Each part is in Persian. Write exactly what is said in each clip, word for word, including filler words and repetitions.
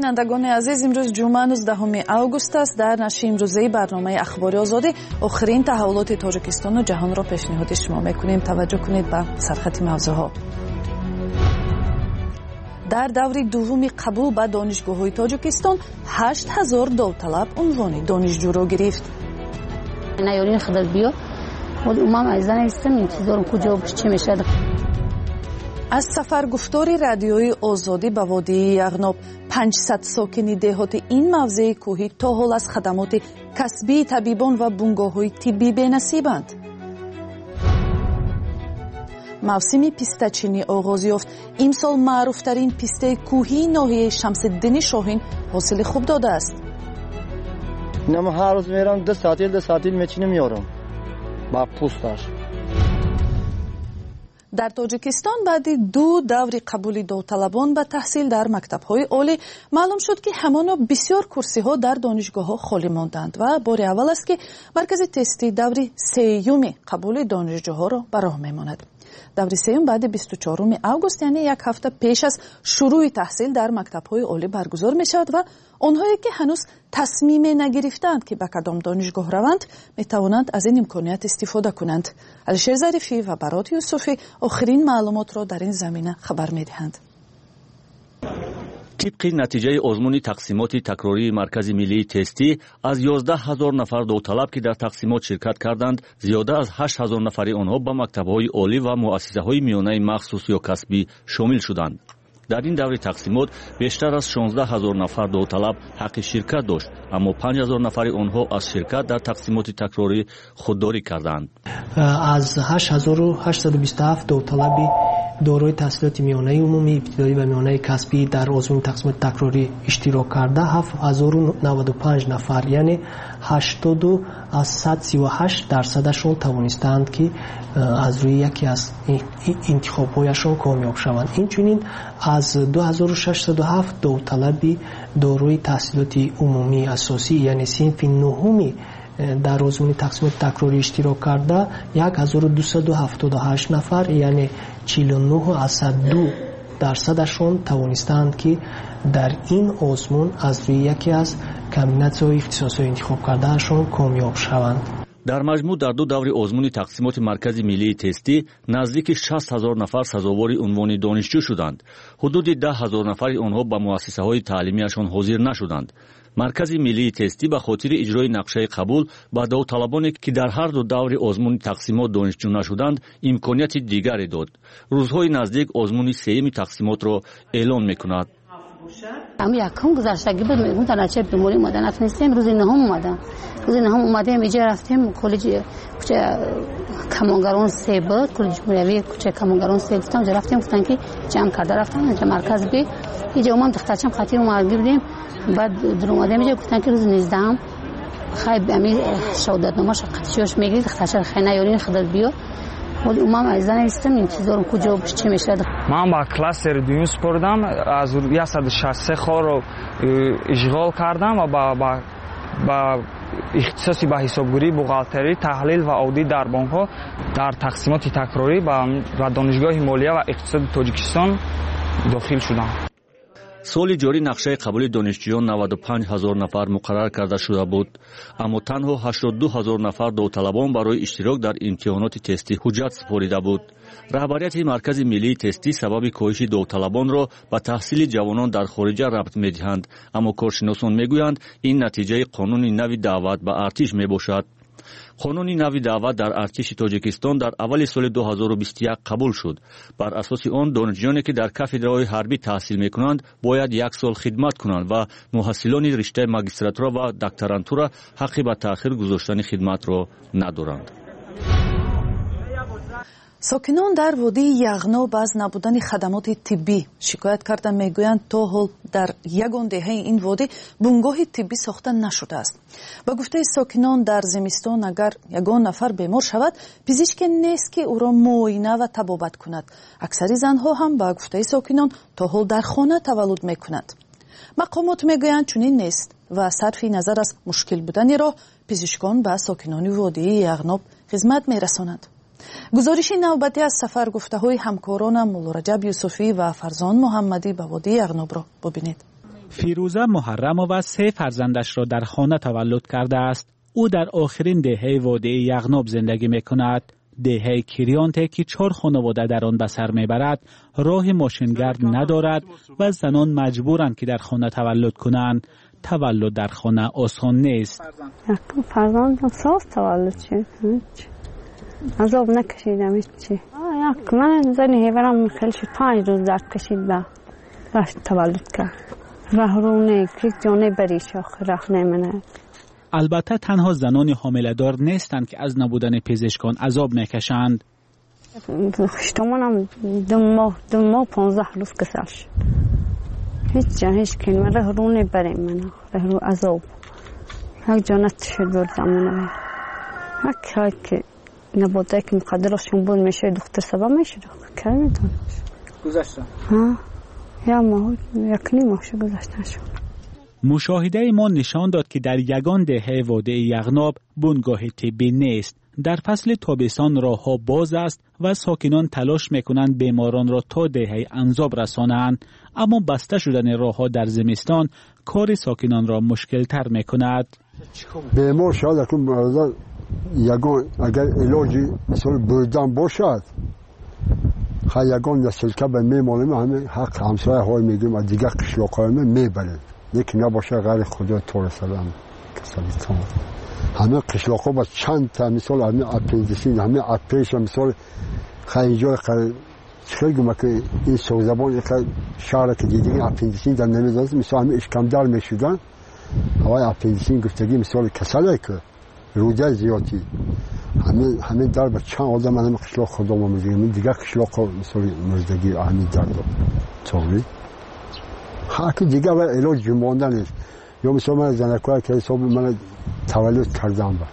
بینندگان عزیز، امروز جمعه نوزدهم آگوست است. در نشر امروزه برنامه اخبار آزادی آخرین تحولات تاجیکستان و جهان را پیشنهاد شما میکنیم. توجه کنید به سرخط موضوعها. در دوره دوم قبول به دانشگاه‌های تاجیکستان هشت هزار داوطلب عنوان دانشجو را گرفت. نیارین خدای بیا ولی امام عزیزان هستم انتظارم کجا چه میشه. از سفر گفتار رادیوی آزادی به وادی یغناب، پانصد ساکن دهات این موضع کوهی تا حال از خدمات کسبی طبیبان و بنگاه‌های طبی بی‌نصیبند. موسم پیسته چینی آغاز یافت. امسال معروفترین پیسته کوهی ناحیه شمس الدین شاهین حاصل خوب داده است. اینم هر روز میرم دو ساعتی دو ساعتی میچینه میارم با پوستش. در تاجیکستان بعد دو دور قبول داوطلبان به تحصیل در مکتب‌های عالی معلوم شد که همانا بسیار کرسی‌ها در دانشگاه‌ها خالی ماندند و بار اول است که مرکز تستی دور سیوم قبول دانشجوها را به راه می‌ماند. دور سیوم بعد بیست و چهارم آگوست یعنی یک هفته پیش از شروع تحصیل در مکتب‌های عالی برگزار می‌شود و آنهایی که هنوز تصمیم نگرفتند که به کدام دانشگاه روند می‌توانند از این امکانیت استفاده کنند. علیشیر ظریفی و برات یوسفی آخرین معلومات را در این زمینه خبر می‌دهند. طبق نتیجه آزمون تقسیمات تکراری مرکز ملی تستی از یازده هزار نفر داوطلب که در تقسیمات شرکت کردند، زیاده از هشت هزار نفری آنها به مکتب‌های عالی و مؤسسه‌های میانه مخصوص یا کسبی شامل شدند. در این دوره تقسیمات بیشتر از شانزده هزار نفر داوطلب حق شرکت داشت، اما پنج هزار نفری آنها از شرکت در تقسیمات تکراری خودداری کردند. از هشت هزار و هشتصد و بیست و هفت داوطلبی دارای تحصیلات میانه عمومی، ابتدایی و میانه کسبی در آزمون تقسیمات تکراری اشتراک کرده هفت هزار و نود و پنج نفر یعنی هشتاد از صد و سی و هشت درصدشون توانستند که از روی یکی از انتخاب‌هایشون کامیاب شوند. اینچنین از دو هزار و ششصد و هفت داوطلبی دارای تحصیلات عمومی اساسی یعنی صنف نهمی در آزمون تقسیمات تکراری اشتراک کرده یک هزار و دویست و هفتاد و هشت نفر یعنی چهل و نه از صد و دو درصدشون توانستند که در این آزمون از روی یکی از کمبیناسیون‌های اختصاصی انتخاب کردهشون کامیاب شوند. در مجموع در دو دور آزمون تقسیمات مرکز ملی تستی نزدیک شصت هزار نفر سزاوار عنوان دانشجو شدند. حدود ده هزار نفر آنها به مؤسسه‌های تعلیمیشان حاضر نشدند. مرکز ملی تستی به خاطر اجرای نقشه قبول به داوطلبانی که در هر دو دور آزمون تقسیمات دانشجو نشدند امکانیت دیگری داد. روزهای نزدیک آزمون سوم تقسیمات را اعلان می‌کند. ام یکم گذشتگی بود میگم تا نچه بیماری اومدن نتونستیم روز نهم اومدم روز نهم اومدیم اینجا رفتیم کالج کوچه کمانگران سه بود کالج جمهوری کوچه کمانگران سه گفتم جا رفتیم گفتن که جمع کرده رفتم اینجا مرکز بی اینجا اومدم دخترچم خاطر اومد بودیم بعد در اومدیم اینجا گفتن که روز نوزدهم خیلی امی شهادتنامه قطعیش میگیرید دخترچم خیلی نیارین خدای بیا ولی امام عزیزان هستم انتظارم کجا چه میشه. من با کلاس دوم سپردم از صد و شصت و سه خور رو اشغال کردم و با با با اختصاصی به حسابگویی بوغالتری تحلیل و اودیت در بانک‌ها در تقسیمات تکراری و دانشگاه مالیه و اقتصاد تاجیکستان داخل شدم. سال جاری نقشه قبول دانشجویان نود و پنج هزار نفر مقرر کرده شده بود، اما تنها هشتاد و دو هزار نفر داوطلبان برای اشتراک در امتحانات تستی حجت سپرده بود. رهبریت مرکز ملی تستی سبب کاهش داوطلبان را به تحصیل جوانان در خارج ربط می‌دهند، اما کارشناسان میگویند این نتیجه قانون نوی دعوت به ارتش میباشد. قانون نوی دعوت در ارتش تاجیکستان در اول سال دو هزار و بیست و یک قبول شد. بر اساس آن دانشجویانی که در کافدرهای حربی تحصیل میکنند باید یک سال خدمت کنند و محصلان رشته ماجستراتورا و دکترانتورا حق به تأخیر گذاشتن خدمت را ندارند. ساکنان در وادی یغناب از نبودن خدمات طبی شکایت کردند. میگویند تا حال در یگان دهه این وادی بنگاه طبی ساخته نشده است. با گفته ساکنان در زمستان اگر یگان نفر بیمار شود پزشک نیست که او را معاینه و طبابت کند. اکثر زنها هم با گفته ساکنان تا حال در خانه تولد میکنند. مقامات میگویند چنین نیست و صرف نظر از مشکل بودن راه پزشکان به ساکنان وادی یغناب خدمت میرسانند. گزارش نوبتی از سفر گفته های همکاران مولا رجب یوسفی و فرزان محمدی به وادی یغناب را ببینید. فیروزه محرم و سه فرزندش را در خانه تولد کرده است. او در آخرین دهه وادی یغناب زندگی می کند. دهه کریانته که چهار خانواده در آن به سر میبرد راه ماشینگرد ندارد و زنان مجبورند که در خانه تولد کنند. تولد در خانه آسان نیست. فرزندم ساز تولد شد. عذاب نکشیدم هیچی. من زنی هیورم خیلی شد پنج روز درد کشید با رفت تولد کرد. رهرونه که جانه بریش آخر رخ نمینه. البته تنها زنان حامله‌دار نیستند که از نبودن پزشکان عذاب میکشند. خشتمانم دو ماه دو ماه پانزده روز کسل شد. هیچ جا هیچ کنی من رهرونه بریم من رهرو عذاب. یک جانت شد دور زمانه. یک های که نبوده که مقدرشون بود میشه دختر سبا میشه دختر که میدونم. گذشتن؟ ها یا ماه یک نیم ماه شد گذشتن شد. مشاهده ما نشان داد که در یگان دهه وادی یغناب بنگاه طبی نیست. در فصل تابستان راهها باز است و ساکنان تلاش میکنند بیماران را تا دهه انزاب رسانند، اما بسته شدن راهها در زمستان کار ساکنان را مشکل تر میکند. بیمار شاید اکنون مرضان یگان اگر علاجی مثل بردن باشد خیلی یگان نسل که به میمانیم همه حق همسایه های میگیم و دیگه قشلاق های میبریم. یکی نباشه غیر خدا طور سلام کسالیتان همه قشلاق ها با چند تا مثال همه اپندیسین همه اپریش مثال خیلی جای خیلی گمه که این سوزبان شهر که دیدیم اپندیسین در نمیدازد مثال همه اشکمدر میشودن هوای اپندیسین گفتگی مثال کساله که روده زیادی همه همه در با چند آدم همه قشلاق خدا ما میدیم دیگه قشلاق ها مثال مردگی همه در دار طوری حاکی دیگه و علاج جمعانده نیست. یا مثلا من زنکوه که حساب من تولد کردم با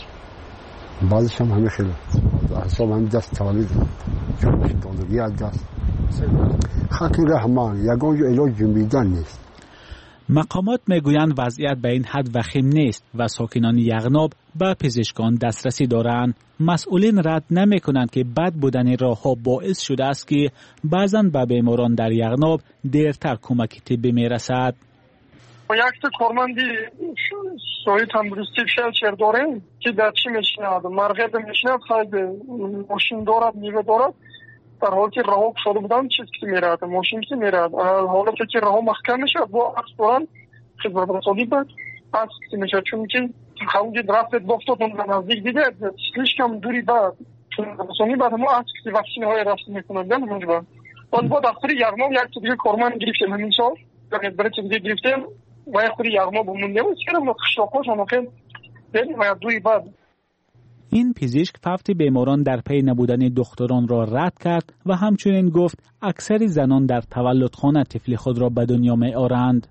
بعدش هم همه خیلی حساب همه دست تولد جمعش دانگی از دست حاکی رحمان یکان جو علاج جمعیدن نیست. مقامات میگویند وضعیت به این حد وخیم نیست و ساکنان یغناب به پزشکان دسترسی دارند. مسئولین رد نمی کنند که بد بودن راهها باعث شده است که بعضن به بیماران در یغناب دیرتر کمک طبی می رسد. یک تا کارمندی سوی تندرستی فلچر داریم که در چی میشند مرغب میشند خیلی ماشین دارد میوه دارد در حالی که راه شده بودن چیز که میرد ماشین که میرد حالا که راه محکم میشه با عکس دارن خدمت رسانی بعد عکس که میشه چون که خواهی درفت بافتاد اون نزدیک دیده سلیش کم دوری بعد رسانی بعد ما عکس که وکسین های رفت میکنن دن اونجا بعد بعد بعد اخری یغناب یک تا دیگه کارمند گرفتیم همین سال یک برای دیگه گرفتیم و اخری یغناب مونده و سیرم و قشلاقاش هم خیلی دیدیم و دوری بعد این پزشک فوت بیماران در پی نبودن دختران را رد کرد و همچنین گفت اکثر زنان در تولدخانه طفل خود را به دنیا می آورند.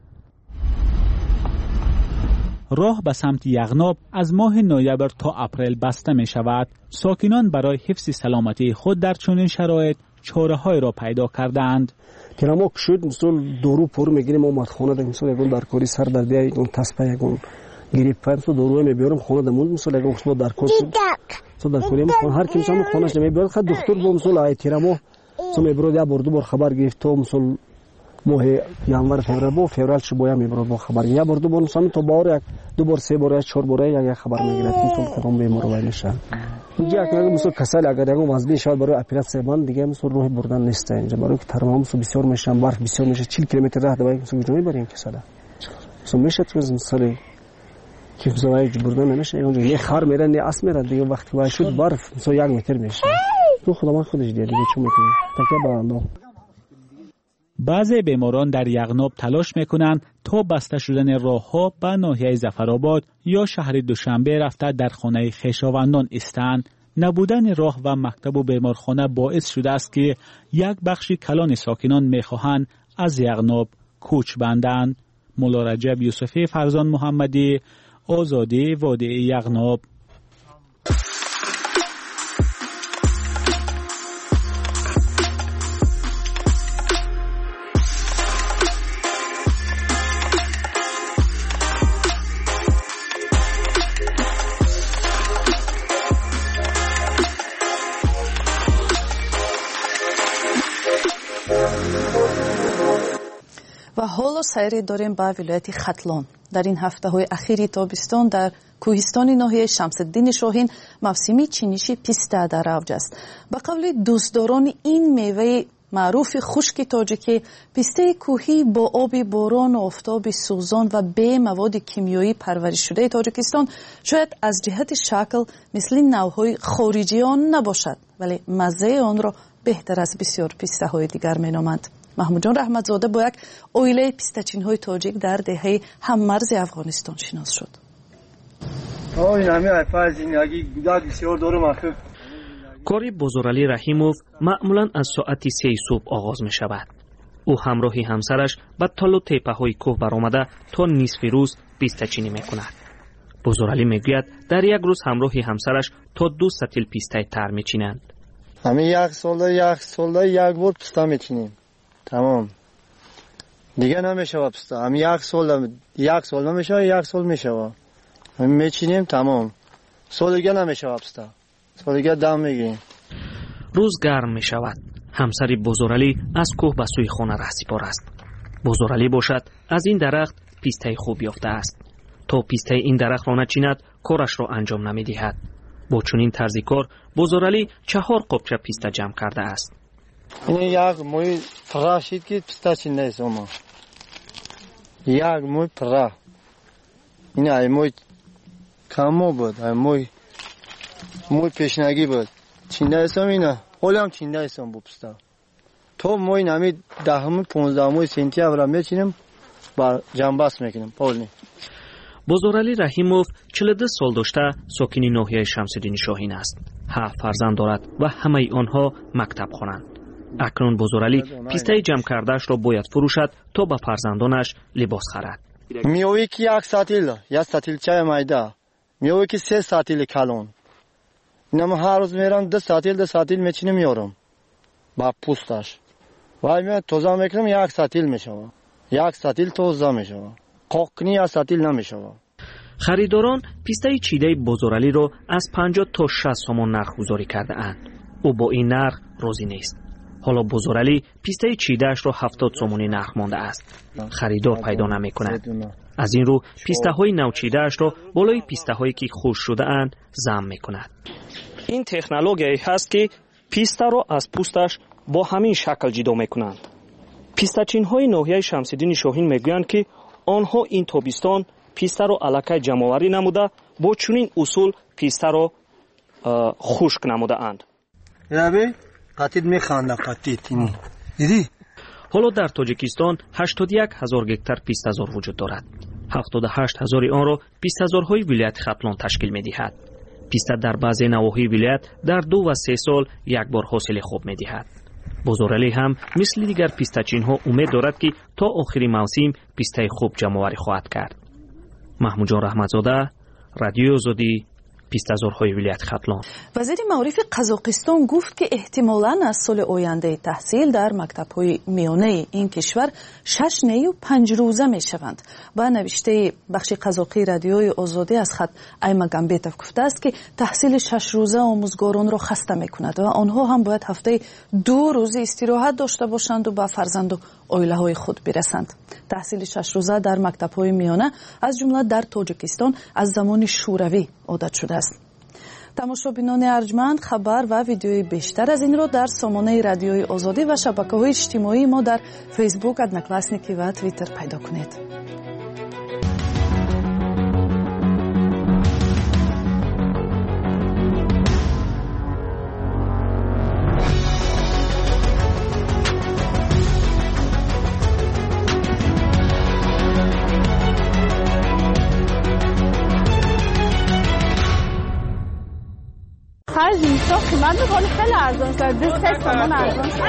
راه به سمت یغناب از ماه نوامبر تا اپریل بسته می شود. ساکنان برای حفظ سلامتی خود در چنین شرایط چاره‌های را پیدا کردند. تیرامو شد مثلا دورو پر میگیریم اومد خونه در مثلا یگون در کاری سر در بیا یگون تسبه یگون گریپن تو دورو میبرم خونه دمون مثلا یگون خود در کار تو در کاری میخوام هر کی مثلا خونه‌اش نمیبرد خد دکتر بو مثلا ای تیرامو تو میبرد یا بردو بر خبر گرفت تو مثلا ماه ینور فوریه بو فوریه چه بویا میبرد با خبر یا بردو بر مثلا تو بار یک دو بار سه بار چهار بار یک خبر میگیرد تو کدام بیمار وای نشه اینجا اگر مثلا کسل اگر یگون وزبی شاید برای اپراسیون دیگه مثلا روح بردن نیست اینجا برای که ترمامس بسیار میشن برف بسیار میشه چهل کیلومتر راه دوای مثلا جوی بریم کسل مثلا میشه تو مثلا که مثلا بردن نمیشه اونجا یه خر میرن نه اس میرن دیگه وقتی وای شد برف مثلا یک متر میشه تو خدا من خودش دیگه چه میکنه تکیه بالا. بعضی بیماران در یغناب تلاش میکنند تا بسته شدن راهها به ناحیه ظفرآباد یا شهر دوشنبه رفته در خانه خویشاوندان استند. نبودن راه و مکتب و بیمارخانه باعث شده است که یک بخشی کلان ساکنان میخواهند از یغناب کوچ بندند. مولا رجب یوسفی فرزان محمدی، آزادی وادی یغناب. و حالا سیری داریم به ولایت ختلان. در این هفته های اخیری تابستان در کوهستان ناحیه شمس الدین شاهین موسمی چینش پیسته در اوج است. به قول دوستداران این میوه معروف خشک تاجیکی، پیسته کوهی با آب باران و آفتاب سوزان و به مواد کیمیایی پرورش شده تاجیکستان شاید از جهت شکل مثل نوعهای خارجی آن نباشد، ولی مزه آن را بهتر از بسیار پیسته های دیگر مینامند. محمود جان رحمتزاده با یک اویله پیستچین های تاجیک در دهه هممرز افغانستان شناس شد. این همه افاز این اگه گودک بسیار داره مخف. کاری بزرگعلی رحیموف معمولاً از ساعت سه صبح آغاز می شود. او همراهی همسرش به تل و تپه های کوه برآمده تا نصف روز پیسته چینی می کند. بزرگعلی می گوید در یک روز همراهی همسرش تا دو سطل پیسته تر می چینند. همه یک ساله یک ساله یک بار پیسته می چینیم. تمام. دیگه نمیشه پیسته. همه یک سال یک سال نمیشه یک سال میشه. همه می چینیم تمام. سال دیگه نمیشه پیسته. سال دیگه دم میگیریم. روز گرم می شود. همسر بزرگعلی از کوه به سوی خانه رهسپار است. بزرگعلی باشد از این درخت پیسته خوب یافته است. تا پیسته این درخت را نچیند کارش را انجام نمی دهد. با چنین طرز کار بزرگعلی چهار قبچه پیسته جمع کرده است. این یک موی پره شید که پیسته چینده است اما. یک موی پره. این ای موی کمو بود. ای موی موی پیشنگی بود. چینده است اینه. حالی هم چینده است با پیسته. تو موی نمی دهم پونزده موی سنتیابر را میچینیم با جنبست میکنیم. پولنی. بزرگعلی رحیموف چهل و دو سال داشته ساکن ناحیه شمس الدین شاهین است. هفت فرزند دارد و همه آنها مکتب خوانند. اکنون بزرگعلی پیسته جمع کردهش را باید فروشد تا به فرزندانش لباس خرد. میوی که یک ساتیل، یک ساتیل چای مایده، میوی که سه ساتیل کلون. اینم هر روز میرم دو ساتیل دو ساتیل میچینم میارم با پوستش. وای می توزا میکنم یک ساتیل میشه. یک ساتیل توزا میشه. قاقنی یک ساتیل نمیشه. خریداران پیسته چیده بزرگعلی را از پنجاه تا شصت سومون نرخ گذاری کرده اند. او با این نرخ راضی نیست. حالا بزرگعلی پیسته چیدهش را هفتاد سومونی نرخ مانده است. خریدار پیدا نمی کند. از این رو پیسته های نوچیدهش را بالای پیسته هایی که خوش شده اند ضم می کند. این تکنولوژی هست که پیسته را از پوستش با همین شکل جدا می کنند. پیستچین های ناحیه شمس الدین شاهین می گویند که آنها این تابستان پیسته را الکی جمع‌آوری نموده با چنین اصول پیسته را خشک نموده اند. یابی قطید میخنده قطید اینی دیدی؟ حالا در تاجیکستان هشتاد و یک هزار گکتار پیسته‌زار وجود دارد. هفتاد و هشت هزار آن را پیسته‌زارهای ولایت ختلان تشکیل می‌دهد. پیسته در بعضی نواحی ولایت در دو و سه سال یک بار حاصل خوب می‌دهد. بزرگعلی هم مثل دیگر پیستچین‌ها امید دارد که تا آخر موسم پیسته خوب جمع‌آوری خواهد کرد. محمود جان رحمتزاده، رادیو آزادی، پیسته‌زارهای ولایت ختلان. وزیر معارف قزاقستان گفت که احتمالاً از سال آینده تحصیل در مکتب‌های میانه این کشور شش نی و پنج روزه می‌شوند. با نوشته بخش قزاقی رادیوی آزادی از خط ایماگامبتوف گفته است که تحصیل شش روزه آموزگاران را خسته می‌کند و آنها هم باید هفته دو روز استراحت داشته باشند و با فرزند و عائله‌های خود برسند. تحصیل شش روزه در مکتب‌های میانه از جمله در تاجیکستان از زمان شوروی عادت شده است. تماشابینان ارجمند خبر و ویدیوی بیشتر از این را در سامانه رادیوی آزادی و شبکه‌های اجتماعی ما در فیسبوک، ادناکلاسنیکی و توییتر پیدا کنید. هر جینسا قیمت میکنه خیلی ارزان شد. بیست تومن ارزان شد.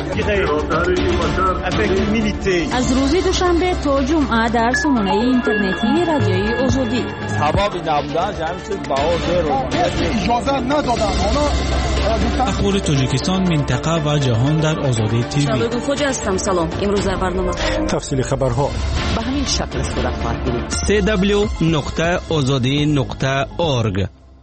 از روز دوشنبه تا جمعه در سامانه اینترنتی رادیوی آزادی. سبب نبودن جمع شد بها زیرو. اجازه ندادن. اخبار تاجیکستان، منطقه و جهان در آزادی تیوی. شبگو خوجا هستم. سلام. امروز در برنامه تفصیل خبرها به همین شکل صورت خواهد گرفت. دبلیو دبلیو دبلیو دات آزادی دات اورگ.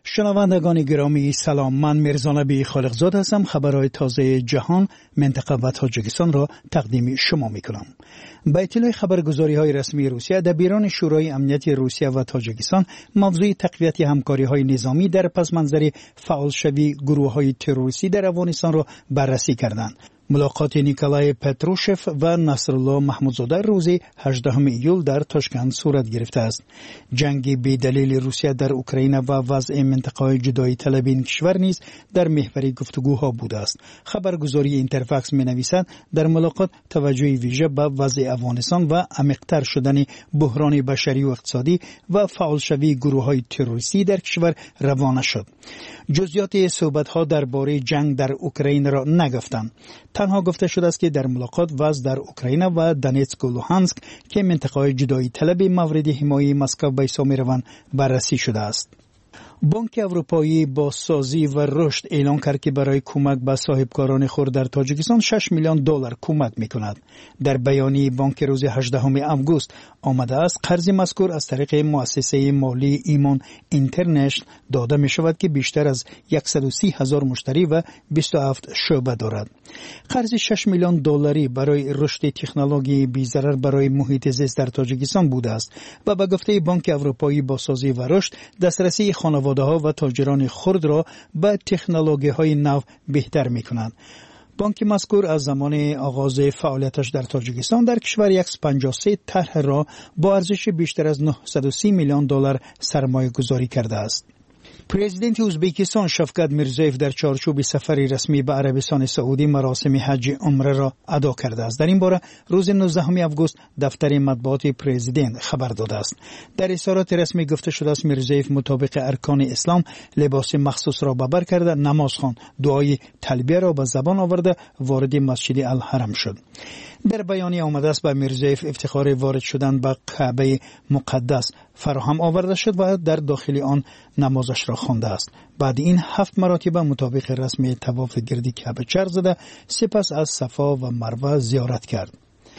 شنوندگان گرامی سلام، من میرزانبی خالقزاد هستم. خبرهای تازه جهان، منطقه و تاجیکستان را تقدیم شما میکنم. با اطلاع خبرگزاری های رسمی روسیه، دبیران شورای امنیت روسیه و تاجیکستان موضوع تقویت همکاری های نظامی در پس منظر فعال شوی گروه های تروریستی در افغانستان را بررسی کردند. ملاقات نیکولای پتروشف و نصرالله محمودزاده روز هجدهم ایول در تاشکند صورت گرفته است. جنگ بی‌دلیل روسیه در اوکراین و وضع منطقه جدایی طلب این کشور نیز در محور گفتگوها بوده است. خبرگزاری اینترفاکس می‌نویسد در ملاقات توجه ویژه به وضع افغانستان و عمیق‌تر شدن بحران بشری و اقتصادی و فعال شوی گروه‌های تروریستی در کشور روانه شد. جزئیات صحبت‌ها درباره جنگ در اوکراین را نگفتند. تنها گفته شده است که در ملاقات وضع در اوکراین و دونتسک و لوهانسک که منطقه‌های جدایی طلب مورد حمایت مسکو به حساب می‌روند بررسی شده است. بانک اروپایی با سازی و رشد اعلام کرد که برای کمک به صاحبکاران خرد در تاجیکستان شش میلیون دلار کمک می‌کند. در بیانیه بانک روز هجدهم آگوست آمده است قرض مذکور از طریق مؤسسه مالی ایمان اینترنشنال داده می‌شود که بیشتر از صد و سی هزار مشتری و بیست و هفت شعبه دارد. قرض شش میلیون دلاری برای رشد تکنولوژی بی‌ضرر برای محیط زیست در تاجیکستان بوده است و به گفته بانک اروپایی با سازی و رشد دسترسی خانواده ها و تاجران خرد را به تکنولوژی های نو بهتر می کنند. بانک مذکور از زمان آغاز فعالیتش در تاجیکستان در کشور صد و پنجاه و سه طرح را با ارزش بیشتر از نهصد و سی میلیون دلار سرمایه گذاری کرده است. پرزیدنت ازبکستان شفقت میرزایف در چارچوب سفری رسمی به عربستان سعودی مراسم حج عمره را ادا کرده است. در این باره روز نوزدهم آگوست دفتر مطبوعات پرزیدنت خبر داده است. در اظهارات رسمی گفته شده است میرزایف مطابق ارکان اسلام لباس مخصوص را به بر کرده، نماز خواند، دعای تلبیه را به زبان آورده، وارد مسجد الحرم شد. در بیانیه آمده است به میرزایف افتخار وارد شدن به کعبه مقدس فراهم آورده شد و در داخل آن نمازش را خوانده است. بعد این هفت مراتب مطابق رسم طواف گردی کعبه چرخ زده، سپس از صفا و مروه زیارت کرد.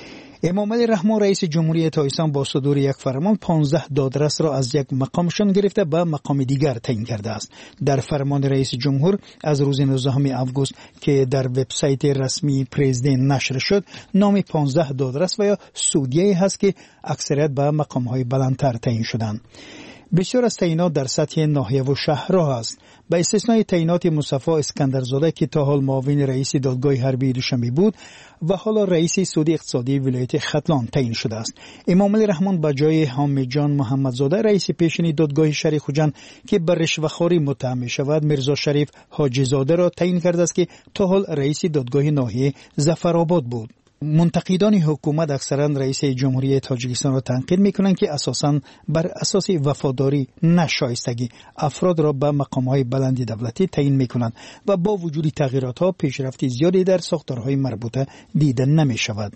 امام علی رحمان رئیس جمهوری تایستان با صدور یک فرمان پانزده دادرس را از یک مقامشان گرفته به مقام دیگر تعیین کرده است. در فرمان رئیس جمهور از روز نوزدهم آگوست که در وبسایت رسمی پرزیدنت نشر شد، نام پانزده دادرس و یا سودیه هست که اکثریت به مقام‌های بلندتر تعیین شدند. بسیار از تعیینات در سطح ناحیه و شهرها است، با استثنای تعیینات مصطفی اسکندرزاده که تا حال معاون رئیس دادگاه حربی دوشنبه بود و حالا رئیس سود اقتصادی ولایت ختلان تعیین شده است. امام علی رحمان با جای حامد جان محمدزاده رئیس پیشین دادگاه شهر خوجند که بر رشوه‌خواری متهم می‌شود میرزا شریف حاجی زاده را تعیین کرده است که تا حال رئیس دادگاه ناحیه ظفرآباد بود. منتقدان حکومت اکثرا رئیس جمهوری تاجیکستان را تنقید میکنند که اساساً بر اساس وفاداری نه شایستگی افراد را به مقام‌های بلند دولتی تعیین میکنند و با وجود تغییرات‌ها پیشرفت زیادی در ساختارهای مربوطه دیده نمیشود.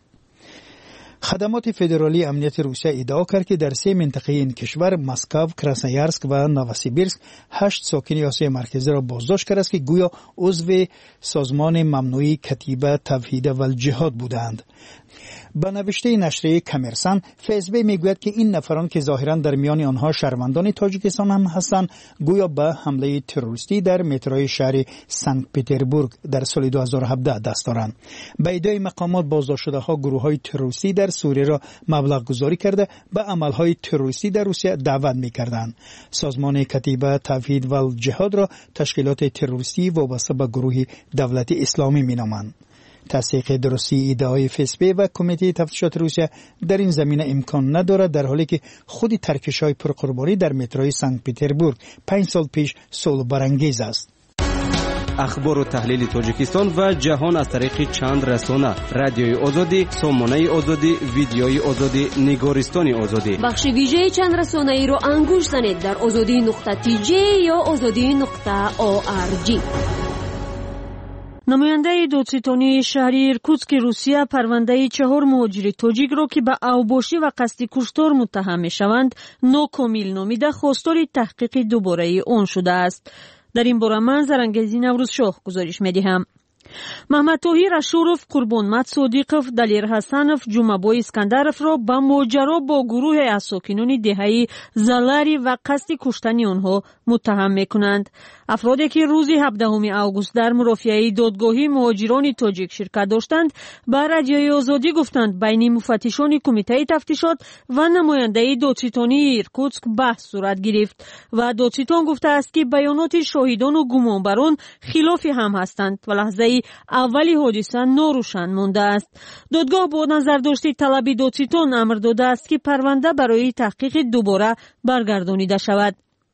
خدمات فدرالی امنیت روسیه ادعا کرد که در سه منطقه این کشور مسکو، کراسنویارسک و نووسیبیرسک هشت ساکن آسیای مرکزی را بازداشت کرده است که گویا عضو سازمان ممنوعی کتیبه توحید و الجهاد بودند. با نوشته نشریه کمرسن، فیسبی میگوید که این نفران که ظاهرا در میان آنها شهروندان تاجیکستان هم هستند، گویا به حمله تروریستی در متروی شهر سنت پترزبورگ در سال دو هزار و هفده دست دارند. به ادعای مقامات بازداشت شده ها گروه های تروریستی در سوریه را مبلغ گذاری کرده به عمل های تروریستی در روسیه دعوت میکردند. سازمان کتیبه توحید و الجهاد را تشکیلات تروریستی وابسته به گروه دولت اسلامی مینامند. تصدیق درستی ادعای فیسبی و کمیته تفتیشات روسیه در این زمینه امکان ندارد، در حالی که خود ترکش‌های پرقربانی در متروی سنت پترزبورگ پنج سال پیش صلح برانگیز است. اخبار و تحلیل تاجیکستان و جهان از طریق چند رسانه: رادیوی آزادی، سامانه آزادی، ویدیوی آزادی، نگارستان آزادی. بخش ویژه چند رسانه ای را انگوش زنید در آزادی نقطه تی جی یا آزادی نقطه او آر جی. نماینده دادستانی شهری ایرکوتسک روسیه پرونده چهار مهاجر تاجیک را که به اوباشی و قصد کشتار متهم می‌شوند ناکامل نامیده خواستار تحقیق دوباره آن شده است. در این باره من زرنگزی نوروز شاه گزارش می‌دهم. محمد طاهر اشورов, قربانمت صادقов, دلیر حسنов, جمعبای اسکندرов را به ماجرا با گروه از ساکنان دهه زلاری و قصد کشتن آنها متهم میکنند. افرادی که روز هفدهم اوگوست در مرافعه دادگاهی مهاجران تاجیک شرکت داشتند به رادیوی آزادی گفتند بین مفتشان کمیته تفتیشات و نماینده دادستانی ایرکوتسک بحث صورت گرفت و دادستان گفته است که بیانات شاهدان و گمانبران خلاف هم هستند و لحظه اولی حادثه ناروشن مانده است. دادگاه با نظر داشته طلب دادستان امر داده است که پرونده برای تحقیق دوباره برگردانیده شود.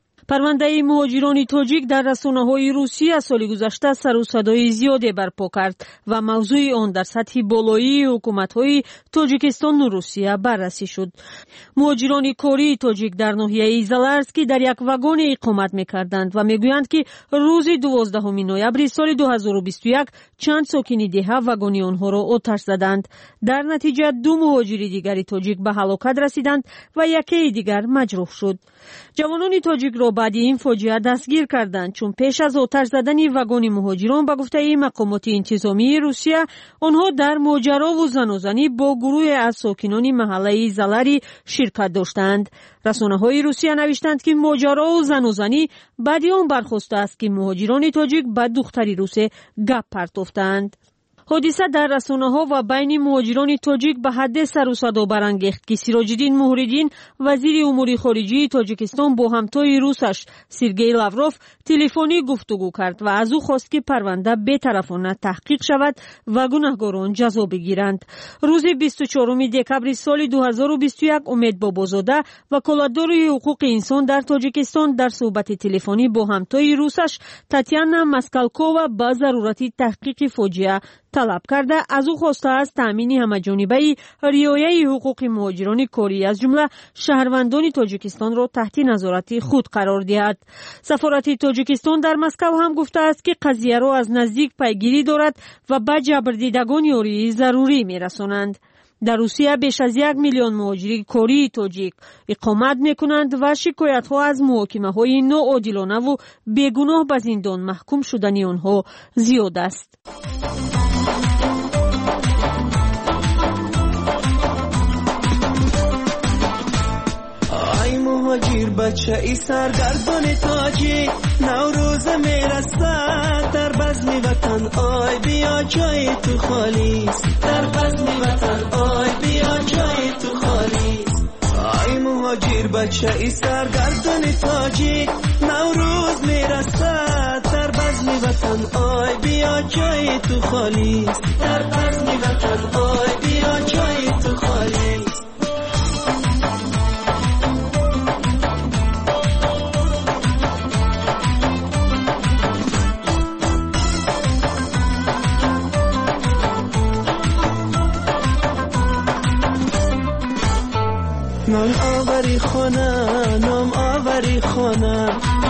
پرونده مهاجران تاجیک در رسانه‌های روسیه سال گذشته سر و صدای زیادی برپا کرد و موضوع آن در سطح بالایی حکومت‌های تاجیکستان و روسیه بررسی شد. مهاجران کاری تاجیک در ناحیه زالارسک در یک واگن اقامت می‌کردند و می‌گویند که روز دوازدهم نوامبر سال دو هزار و بیست و یک چند ساکن ده واگن آنها را آتش زدند. در نتیجه دو مهاجر دیگری تاجیک به هلاکت رسیدند و یکی دیگر مجروح شد. جوانان تاجیک را بعد این فاجعه دستگیر کردند چون پیش از آتش زدن واگن مهاجران به گفته مقامات انتظامی روسیه آنها در ماجرا و زنازنی با گروه از ساکنان محله زالاری شرکت داشتند. رسانه‌های روسیه نوشتند که ماجرا و زنازنی بعد آن برخاسته است که مهاجران تاجیک به دختری روس گپ پرتافتند. حادثه در رسانه‌ها و بین مهاجران تاجیک به حد سر و صدا برانگیخت که سیراج‌الدین موهریدین وزیر امور خارجه تاجیکستان با همتای روسش سرگئی لاوروف تلفنی گفتگو کرد و از او خواست که پرونده بی‌طرفانه تحقیق شود و گناهکاران جزا بگیرند. روز بیست و چهارم دکمبر سال دو هزار و بیست و یک امید بابازاده وکالتدار حقوق انسان در تاجیکستان در صحبت تلفنی با همتای روسش تاتیانا ماسکالکووا با ضرورت تحقیق فاجعه طلب کرده از او خواسته است تامین همه‌جانبه رعایت حقوق مهاجران کاری از جمله شهروندان تاجیکستان را تحت نظارت خود قرار دهد. سفارت تاجیکستان در مسکو هم گفته است که قضیه را از نزدیک پیگیری دارد و به جبردیدگان یاری ضروری می‌رسانند. در روسیه بیش از یک میلیون مهاجر کاری تاجیک اقامت می‌کنند و شکایت‌ها از محاکمه‌های ناعادلانه و بیگناه به زندان محکوم شدن آنها زیاد است. ای مهاجر بچه ای سرگردان تاجیک نوروز میرسد در بزم وطن آی بیا جای تو خالیست در بزم وطن آی بیا جای تو خالیست ای مهاجر بچه ای سرگردان تاجیک نوروز میرسد در بزم وطن آی بیا جای تو خالیست در بزم وطن آی بیا جای تو خالیست نام آوری خانه نام آوری خانه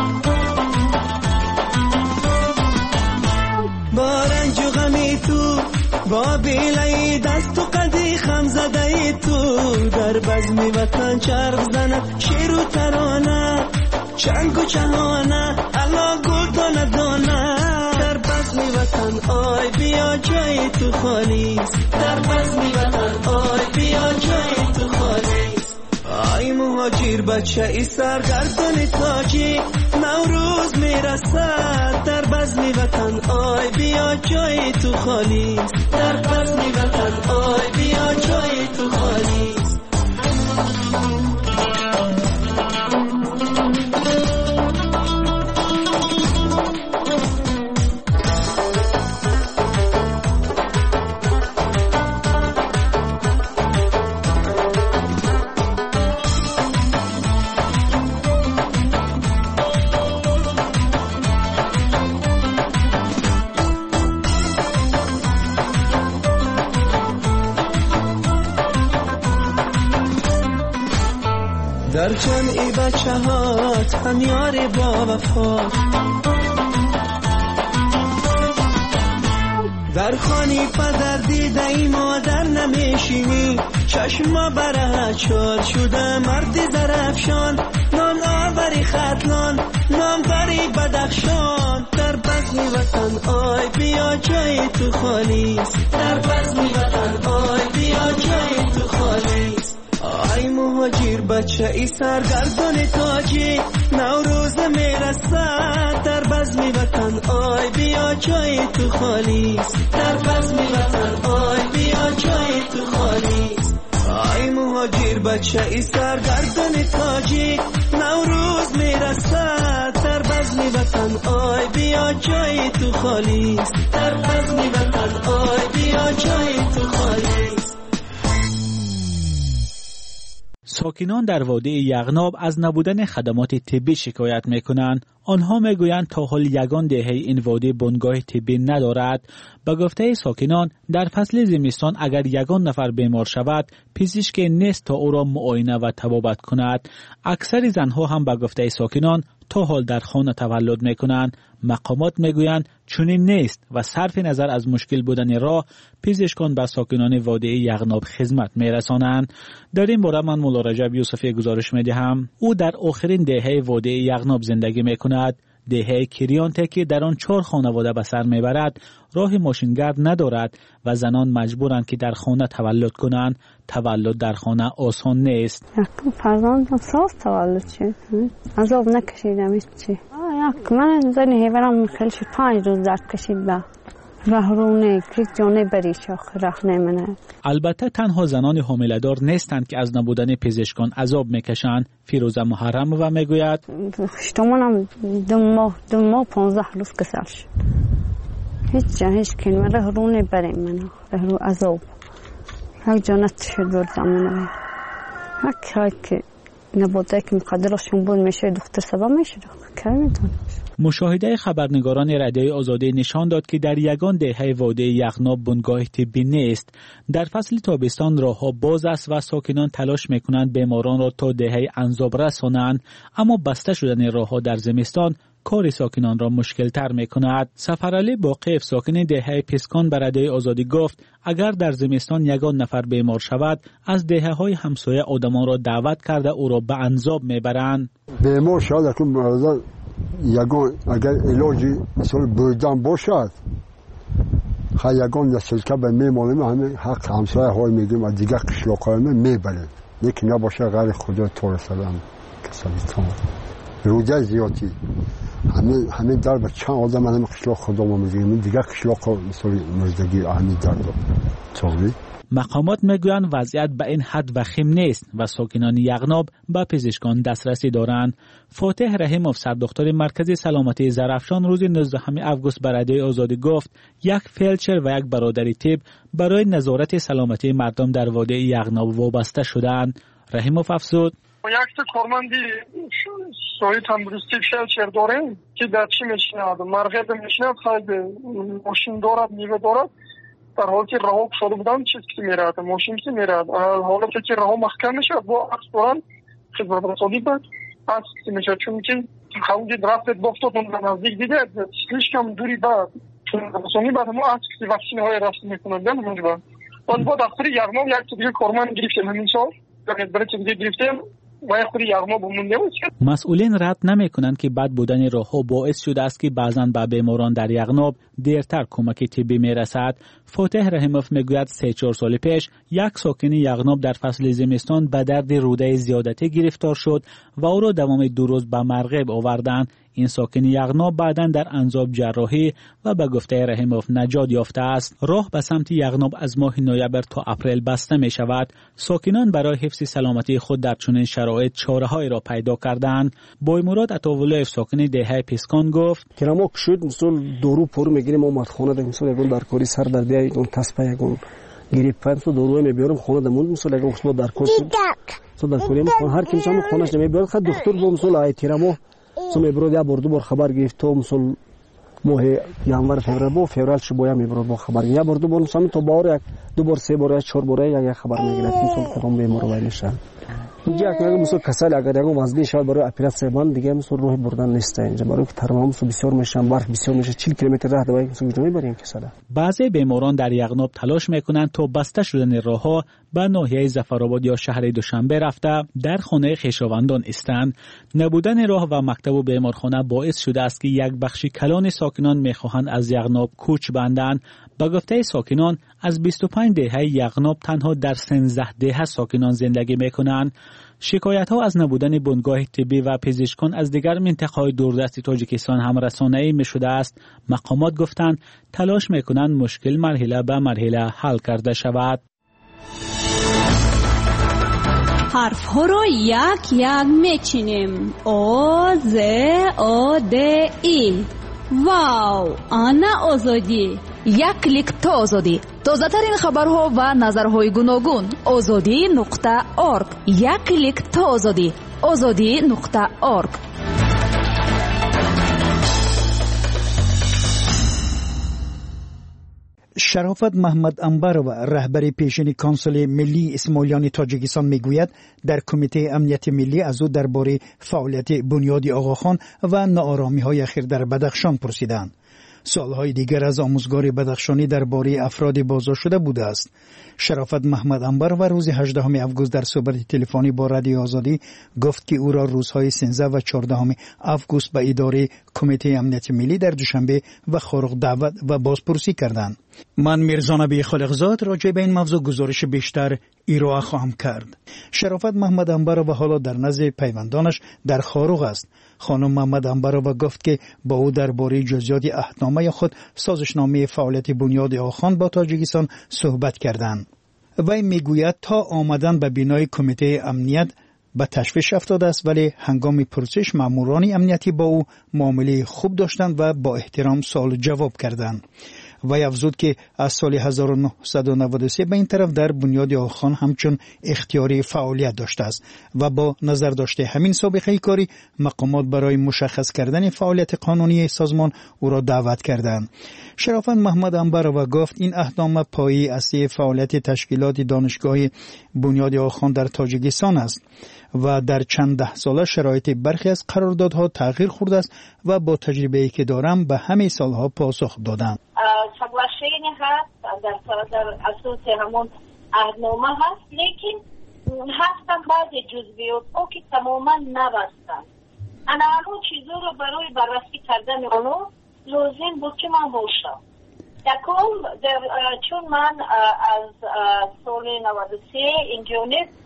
با رنج و غمی تو با بیلای دست و قدی خم زده تو در بزم وطن چرخ زند شیر و ترانه چنگ و چهانه الله گل دانه دانه در بزم وطن آی بیا جای تو خالیست در بزم وطن آی بیا جای تو خالیست ای مهاجر بچه ای سرگردان تاجیک نوروز میرسد در بزم وطن آی بیا جای تو خالیست در بزم وطن آی بیا جای تو خالیست در جمعی بچه هات هم یاری با وفا در خانی پدر دیده ای مادر نمیشینی چشما بره چار شده مردی زرفشان نان آوری خطلان نامداری بدخشان در بزم وطن آی بیا جای تو خالیست در بزم وطن آی بیا جای تو خالیست آی مهاجر بچه ای سرگردان تاجی نوروز میرسد در بزم وطن آی بیا جای تو خالیست در بزم وطن آی بیا جای تو خالیست آی مهاجر بچه ای سرگردان تاجی نوروز میرسد در بزم وطن آی بیا جای تو خالیست در بزم وطن آی بیا جای تو خالیست. ساکنان در وادی یغناب از نبودن خدمات طبی شکایت میکنند. آنها میگویند تا حال یگان دهه این وادی بنگاه طبی ندارد. به گفته ساکنان در فصل زمستان اگر یگان نفر بیمار شود پزشک نیست تا او را معاینه و طبابت کند. اکثر زنها هم به گفته ساکنان تا حال در خانه تولد میکنند. مقامات میگویند چنین نیست و صرف نظر از مشکل بودن راه پزشکان به ساکنان وادی یغناب خدمت میرسانند. در این باره من مولا رجب یوسفی گزارش میدهم. او در آخرین دهه وادی یغناب زندگی میکند. دهه کریانته که در آن چهار خانواده به سر میبرد راه ماشینگرد ندارد و زنان مجبورند که در خانه تولد کنند. تولد در خانه آسان نیست. فرزندم ساز تولد شد. عذاب نکشیدم چی. یک من زنی هیورم خیلی شد پنج روز درد کشید به رهرونه که جانه بریش آخر نمونه. البته تنها زنان حامله‌دار نیستند که از نبودن پزشکان عذاب میکشند. فیروزه محرم و میگوید اشتمانم دو ماه دو ماه پانزده روز کسل شد. هیچ جا هیچ کنم رهرونه بریم من رهرو عذاب. یک جانت شد بردم منه. یک های که نبوده که مقدرشون بود میشه دختر سبا میشه که میدونم. مشاهده خبرنگاران رادیوی آزادی نشان داد که در یگان دهه وادی یغناب بنگاه طبی نیست. در فصل تابستان راهها باز است و ساکنان تلاش میکنند بیماران را تا دهه انزاب رسانند، اما بسته شدن راهها در زمستان کار ساکنان را مشکل تر می کند. سفرعلی باقیف ساکن دهه پسکان به رادیوی آزادی گفت اگر در زمستان یگان نفر بیمار شود از دهه های همسایه آدمان را دعوت کرده او را به انزاب می برند. بیمار شد اکنون یگان اگر علاجی مثل بردن باشد خیلی یگان نسلکه به میمانیم همه حق همسایه های میگیم و دیگه قشلاق های میبریم یکی نباشه غیر خدا طور سلام کسالیتان روده زیادی همین همین در به چند آدم همین قشلاق خدا ما میگیم دیگه قشلاق مثل مردگی همین در دو توقی. مقامات میگویند وضعیت به این حد وخیم نیست و ساکنان یغناب به پزشکان دسترسی دارند. فاتح رحیموف سردختر مرکز سلامتی زرافشان روز نوزدهم آگوست به رادیوی آزادی گفت یک فلچر و یک برادری طب برای نظارت سلامتی مردم در وادی یغناب وابسته شدند. رحیموف افزود یک تا کارمندی سوی تندرستی فلچر داریم که در چی میشناد مرغب میشناد خیلی ماشین دارد میوه دارد در حالی که راه شده بودن چیز که میرد ماشین که میرد حالا که راه محکم میشه با عکس دارن خدمت رسانی بود عکس که میشه چون که خواهی درفت بافتاد اون نزدیک دیده سلیش کم دوری بعد خدمت رسانی بعد همون عکس که وکسین های رسمی میکنن دن اونجا بعد باید با دفتر یغناب یک تا دیگه کارمند گرفتیم همین سال برای چیز دیگه گرفتیم مسئولین رد نمی کنند که بد بودن راهها باعث شده است که بعضاً به بیماران در یغناب دیرتر کمک طبی می رسد. فاتح رحیموف می گوید سه چهار سال پیش یک ساکن یغناب در فصل زمستان به درد روده زیادتی گرفتار شد و او را دوام دو روز به مرغب آوردند. این ساکن یغناب بعداً در انزاب جراحی و به گفته رحیموف نجات یافته است. راه به سمت یغناب از ماه نوامبر تا اپریل بسته می شود. ساکنان برای حفظ سلامتی خود در چنین شرایط چاره‌هایی را پیدا کردند. بایمراد عطاولایف ساکن دهه پسکان گفت که ما شد مثلا دورو پر میگیریم اومد خونه ده مثلا یگون در کاری سر در بیای اون تسبه یگون گریپن تو دورو میبرم خونه دمون مثلا یگون خود در کار تو در کاری خونه هر کی مثلا خونش نمیبرد خد دکتر بو مثلا ایتیرمو سو میبرد یا بردو بر خبر گرفت تو مثلا ماه ینور فوریه بو فوریه شو بویا میبرد با خبر یا بردو بر مثلا تو بار یک دو بار سه بار یا چهار بار یا خبر میگرفت مثلا کدام بیمار وای میشه اینجا اگر مثلا کسل اگر اگر وزنی شاید برای اپراتسیون من دیگه مثلا راه بردن نیست اینجا برای که ترمامس بسیار میشن برف بسیار میشه چهل کیلومتر راه دوای مثلا جمعی بریم کسل. بعضی بیماران در یغناب تلاش میکنند تا بسته شدن راهها به ناحیه ظفرآباد یا شهر دوشنبه رفته در خانه خویشاوندان استند. نبودن راه و مکتب و بیمارخانه باعث شده است که یک بخش کلان ساکنان میخواهند از یغناب کوچ بندند. با گفته ساکنان از بیست و پنج دهه یغناب تنها در سیزده دهه ساکنان زندگی میکنند. شکایت ها از نبودن بنگاه طبی و پزشکان از دیگر منطقه‌های دوردست تاجیکستان هم رسانه‌ای می شده است. مقامات گفتند تلاش میکنند مشکل مرحله به مرحله حل کرده شود. حرف ها را یک یک میچینیم. او ز او د ای. واو، آنا آزادی. یک کلیک تا آزادی. تازه ترین خبرها و نظرهای گوناگون. آزادی نقطه ارگ. یک کلیک تا آزادی. آزادی نقطه ارگ. شرافت محمد انبرو رهبر پیشین کانسل ملی اسماعیلیان تاجیکستان میگوید در کمیته امنیت ملی از او درباره فعالیت بنیاد آقاخان و ناآرامی‌های اخیر در بدخشان پرسیدند. سالهای دیگر از آموزگار بدخشانی درباره افراد بازداشت شده بوده است. شرافت محمد انبر و روز هجدهم آگوست در صحبت تلفنی با رادیو آزادی گفت که او را روزهای سیزده و چهاردهم آگوست به اداره کمیته امنیت ملی در دوشنبه و خارق دعوت و بازپرسی کردند. من میرزا نبی خالقزاد راجع به این موضوع گزارش بیشتر ایرائه خواهم کرد. شرافت محمد انبر و حالا در نزد پیوندانش در خارق است. خانم محمد انبرова گفت که با او درباره جزئیات عهدنامه خود سازشنامه فعالیت بنیاد آخان با تاجیکستان صحبت کردند. وی میگوید تا آمدن به بینای کمیته امنیت به تشویش افتاده است، ولی هنگام پرسش ماموران امنیتی با او معامله خوب داشتند و با احترام سوال جواب کردند. وی افزود که از سال هزار و نهصد و نود و سه به این طرف در بنیاد آخان همچون اختیاری فعالیت داشته است و با نظر داشته همین سابقه کاری مقامات برای مشخص کردن فعالیت قانونی سازمان او را دعوت کردند. شرافت محمد انبرova گفت این اهدام پایه اصلی فعالیت تشکیلات دانشگاه بنیاد آخان در تاجیکستان است و در چند ده ساله شرایط برخی از قراردادها تغییر خورده است و با تجربه‌ای که دارم به همه سالها پاسخ دادم. سگلاشینی هست در در اساس همون اهدنامه هست، لیکن هستن بعضی جزئیات او که تماما نبستن. انا همون چیزو رو برای بررسی کردن اونو لازم بود که من باشم. یکم چون من از سال نود و سه اینجا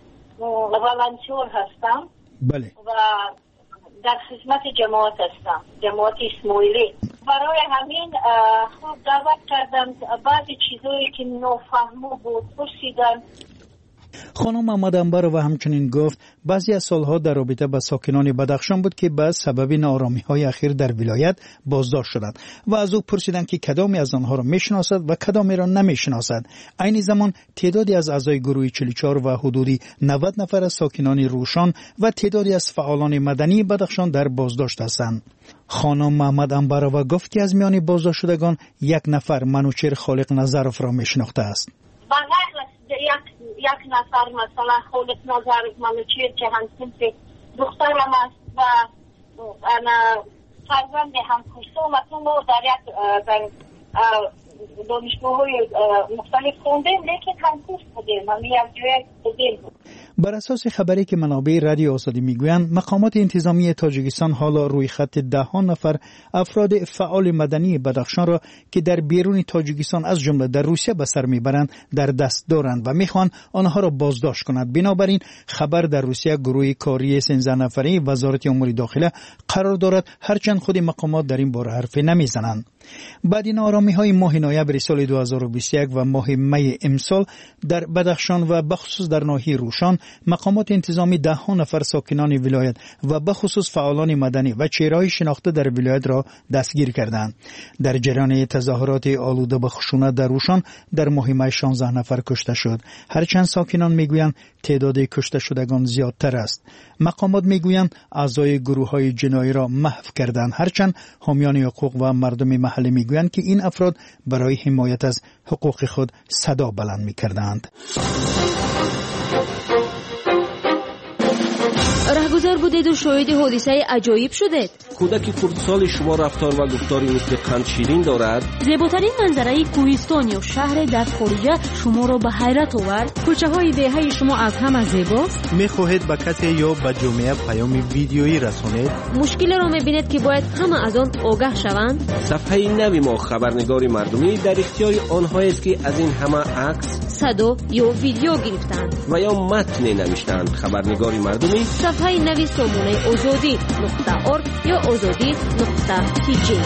والنتیر هستم. بله. و در خدمت جماعت هستم، جماعت اسماعیلی. برای همین خوب دعوت کردم، بعضی چیزایی که نافهمو بود پرسیدن. خانم محمد انبرova همچنین گفت بعضی از سالها در رابطه با ساکنان بدخشان بود که به سبب ناآرامی‌های اخیر در ولایت بازداشت شدند و از او پرسیدند که کدامی از آنها را میشناسد و کدامی را نمیشناسد. عین زمان تعدادی از اعضای گروه چهل و چهار و حدودی نود نفر از ساکنان روشان و تعدادی از فعالان مدنی بدخشان در بازداشت هستند. خانم محمد انبرova گفت که از میان بازداشت شدگان یک نفر منوچهر خالق نظرف را میشناخته است. یک یک نفر مثلا خالق نظرف منوچهر که همسنف دخترم است و انا فرزند همکورسم و ما در یک در دانشگاه‌های مختلف خوندیم، لیکن همکورس بودیم، من یک جای بودیم. بر اساس خبری که منابع رادیو آزادی میگویند مقامات انتظامی تاجیکستان حالا روی خط ده ها نفر افراد فعال مدنی بدخشان را که در بیرون تاجیکستان از جمله در روسیه به سر میبرند در دست دارند و میخوان آنها را بازداشت کنند. بنابراین خبر در روسیه گروه کاری سیزده نفره وزارت امور داخله قرار دارد، هرچند خود مقامات در این باره حرفی نمیزنند. بعد این آرامی‌های ماه نوامبر سال دو هزار و بیست و یک و ماه می امسال در بدخشان و بخصوص در ناحیه روشان مقامات انتظامی ده ها نفر ساکنان ولایت و بخصوص فعالان مدنی و چهره‌های شناخته در ولایت را دستگیر کردند. در جریان تظاهرات آلوده به خشونت در روشان در ماه می شانزده نفر کشته شد، هرچند ساکنان میگویند تعداد کشته شدگان زیادتر است. مقامات میگویند اعضای گروه‌های جنایی را محو کردند، هرچند حامیان حقوق و مردم محلی میگویند که این افراد برای حمایت از حقوق خود صدا بلند میکردند. رهگذر بودید و شاهد حادثه عجایب شدید. کودک خردسال شما رفتار و گفتاری مثل قند شیرین دارد. زیباترین منظره کوهستان یا شهر در خارجه شما را به حیرت آورد. کوچه های دهه شما از همه زیباست. میخواهید به کسی یا به جامعه پیام ویدیویی رسانید؟ مشکل را میبینید که باید همه از آن آگاه شوند. صفحه نوی ما خبرنگاری مردمی در اختیار آنهایی است که از این همه عکس، صدا یا ویدیو گرفتند و یا متن نوشتند. خبرنگاری مردمی صفحه نوی سامانه آزادی نقطه ارگ یا آزادی نقطه تی جی.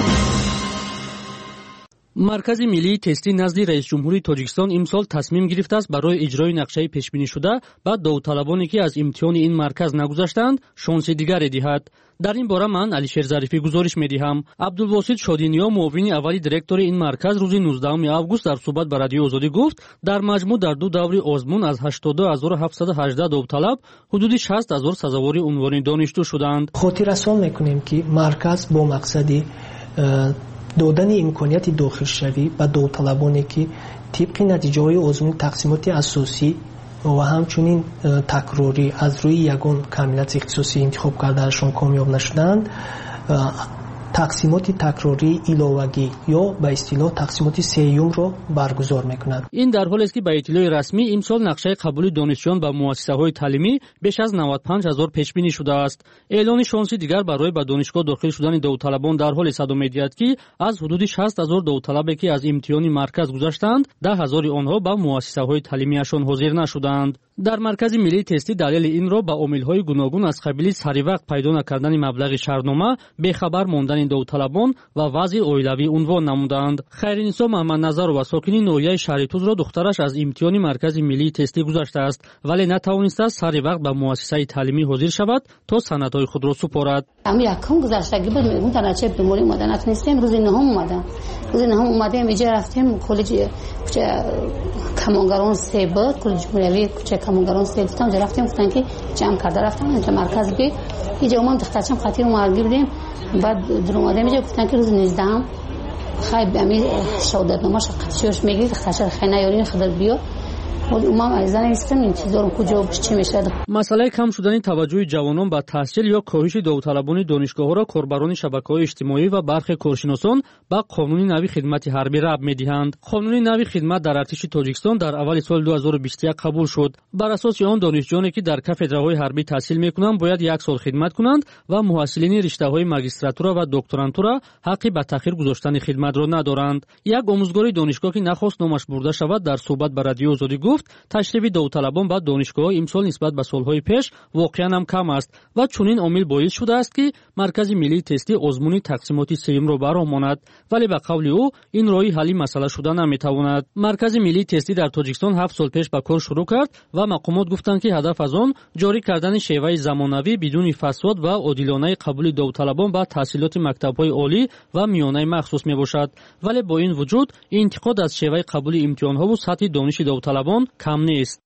مرکز ملی تستی نزد رئیس جمهوری تاجیکستان امسال تصمیم گرفته است برای اجرای نقشه پیش بینی شده به داوطلبانی که از امتحان این مرکز نگذشتند شانس دیگری دهد. در این باره من علیشیر ظریفی گزارش می‌دهم. عبدالواسط شادینیا معاون اولی دیرکتور این مرکز روز نوزدهم آگوست در صحبت با رادیو آزادی گفت در مجموع در دو دوره آزمون از هشتاد و دو هزار و هفتصد و هجده داوطلب حدود شصت هزار سزاوار عنوان دانشجو شدند. خاطررسان می‌کنیم که مرکز با مقصد دادن امکانیت داخلشوی به داوطلبانی که طبق نتیجه‌های آزمون تقسیمات اساسی و همچنین تکراری از روی یگان کاملیت اختصاصی انتخاب کردنشان کامیاب نشدند، تقسیمات تکراری علاوگی یا به اصطلاح تقسیمات سیوم را برگزار میکنند. این در حالی است که به اطلاع رسمی امسال نقشه قبول دانشجویان به مؤسسه‌های تعلیمی بیش از نود و پنج هزار پیش بینی شده است. اعلان شانسی دیگر برای به دانشگاه داخل شدن داوطلبان در حال صدام می‌آید که از حدود شصت هزار داوطلبی که از امتحان مرکز گذشتند، ده هزار آنها به مؤسسه‌های تعلیمیشان حاضر نشدند. در مرکز ملی تستی دلیل این را به عامل‌های گوناگون از قبیل سری وقت پیدا نکردن مبلغ شهرنامه، بی‌خبر ماندن داوطلبان و وضع اویلوی عنوان نمودند. خیرنسا محمد نظر و ساکنی ناحیه شهریتوز را دخترش از امتحان مرکز ملی تستی گذشته است ولی نتوانسته سری وقت به مؤسسه تعلیمی حاضر شود تا سندهای خود را سپارد. اما یکم گذشتگی بود میگم تنچه بیماری اومدن نتونستیم روز نهم اومدن روز نهم اومدیم اینجا رفتیم کالج کوچه کمانگران سه بود کالج جمهوری کوچه کمانگران سه گفتم جا رفتیم گفتن که جمع کرده رفتم اینجا مرکز بی اینجا اومدم دخترچم خاطر مرگی بودیم بعد در اومدیم اینجا گفتن که روز نوزدهم خیلی امی شهادت نامه قطعیش میگیرید دخترچم خیلی نیارین خبر بیار مسئله کم شدن توجه جوانان به تحصیل یا کاهش داوطلبان دانشگاه‌ها را کاربران شبکه‌های اجتماعی و برخی کارشناسان به قانون نوی خدمت حربی ربط می‌دهند. قانون نوی خدمت در ارتش تاجیکستان در اول سال دو هزار و بیست و یک قبول شد. بر اساس آن دانشجویانی که در کافدرهای حربی تحصیل می‌کنند باید یک سال خدمت کنند و محصلین رشته‌های ماجستراتورا و دکترانتورا حقی به تأخیر گذاشتن خدمت را ندارند. یک آموزگار دانشگاه که نخواست نامش برده شود در صحبت با رادیو آزادی گفت تشریف داوطلبان به دانشگاه امسال نسبت به سالهای پیش واقعا هم کم است و چنین عامل باعث شده است که مرکز ملی تستی آزمون تقسیمات سیم را براه ماند ولی به قول او این راهی حل مسئله شده نمیتواند. مرکز ملی تستی در تاجیکستان هفت سال پیش به کار شروع کرد و مقامات گفتند که هدف از آن جاری کردن شیوه زمانوی بدون فساد و عادلانه قبول داوطلبان به تحصیلات مکتب‌های عالی و میانه مخصوص میباشد ولی با این وجود انتقاد از شیوه قبول امتحان‌ها و سطح دانش داوطلبان کم نیست.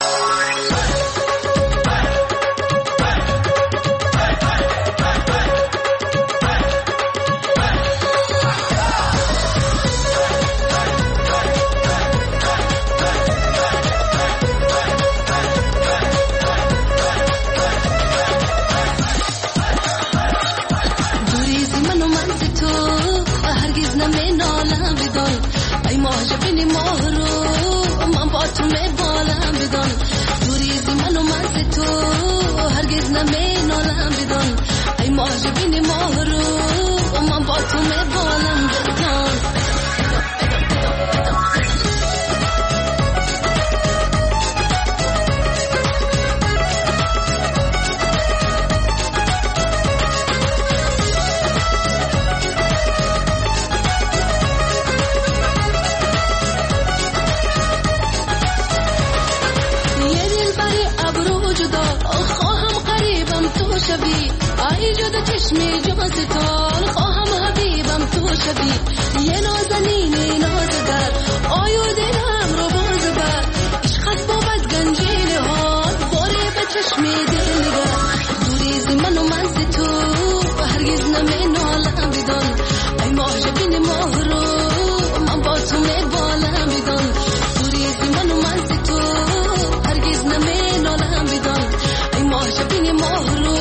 هرگز نمی نالم بدان ای ماه شبین ماه رو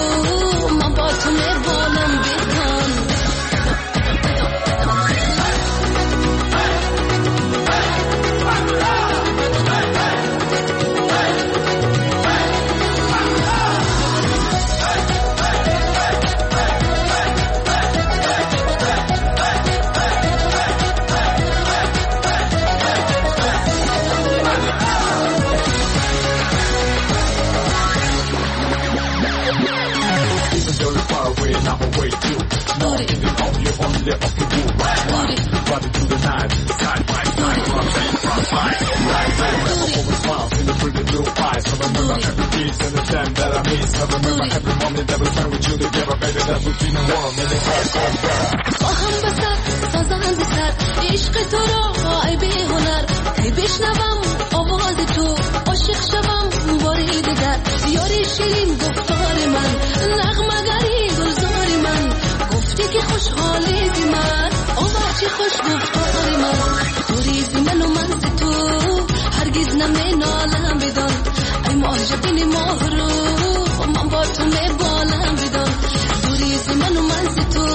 با هم بسر سازند سر عشق تو را ای بی هنر ای بشنوم آواز تو عاشق شوم باری دیگر یاری شیرین گفتار من نغمه‌گری گلزار من گفتی که خوشحالی بی من آمد چه خوش گفتار من دوری بی من و من ز تو هرگز نمی نالم بدان ای معجبین ماه رو من با تو می بالم بدان دوری بی من و من ز تو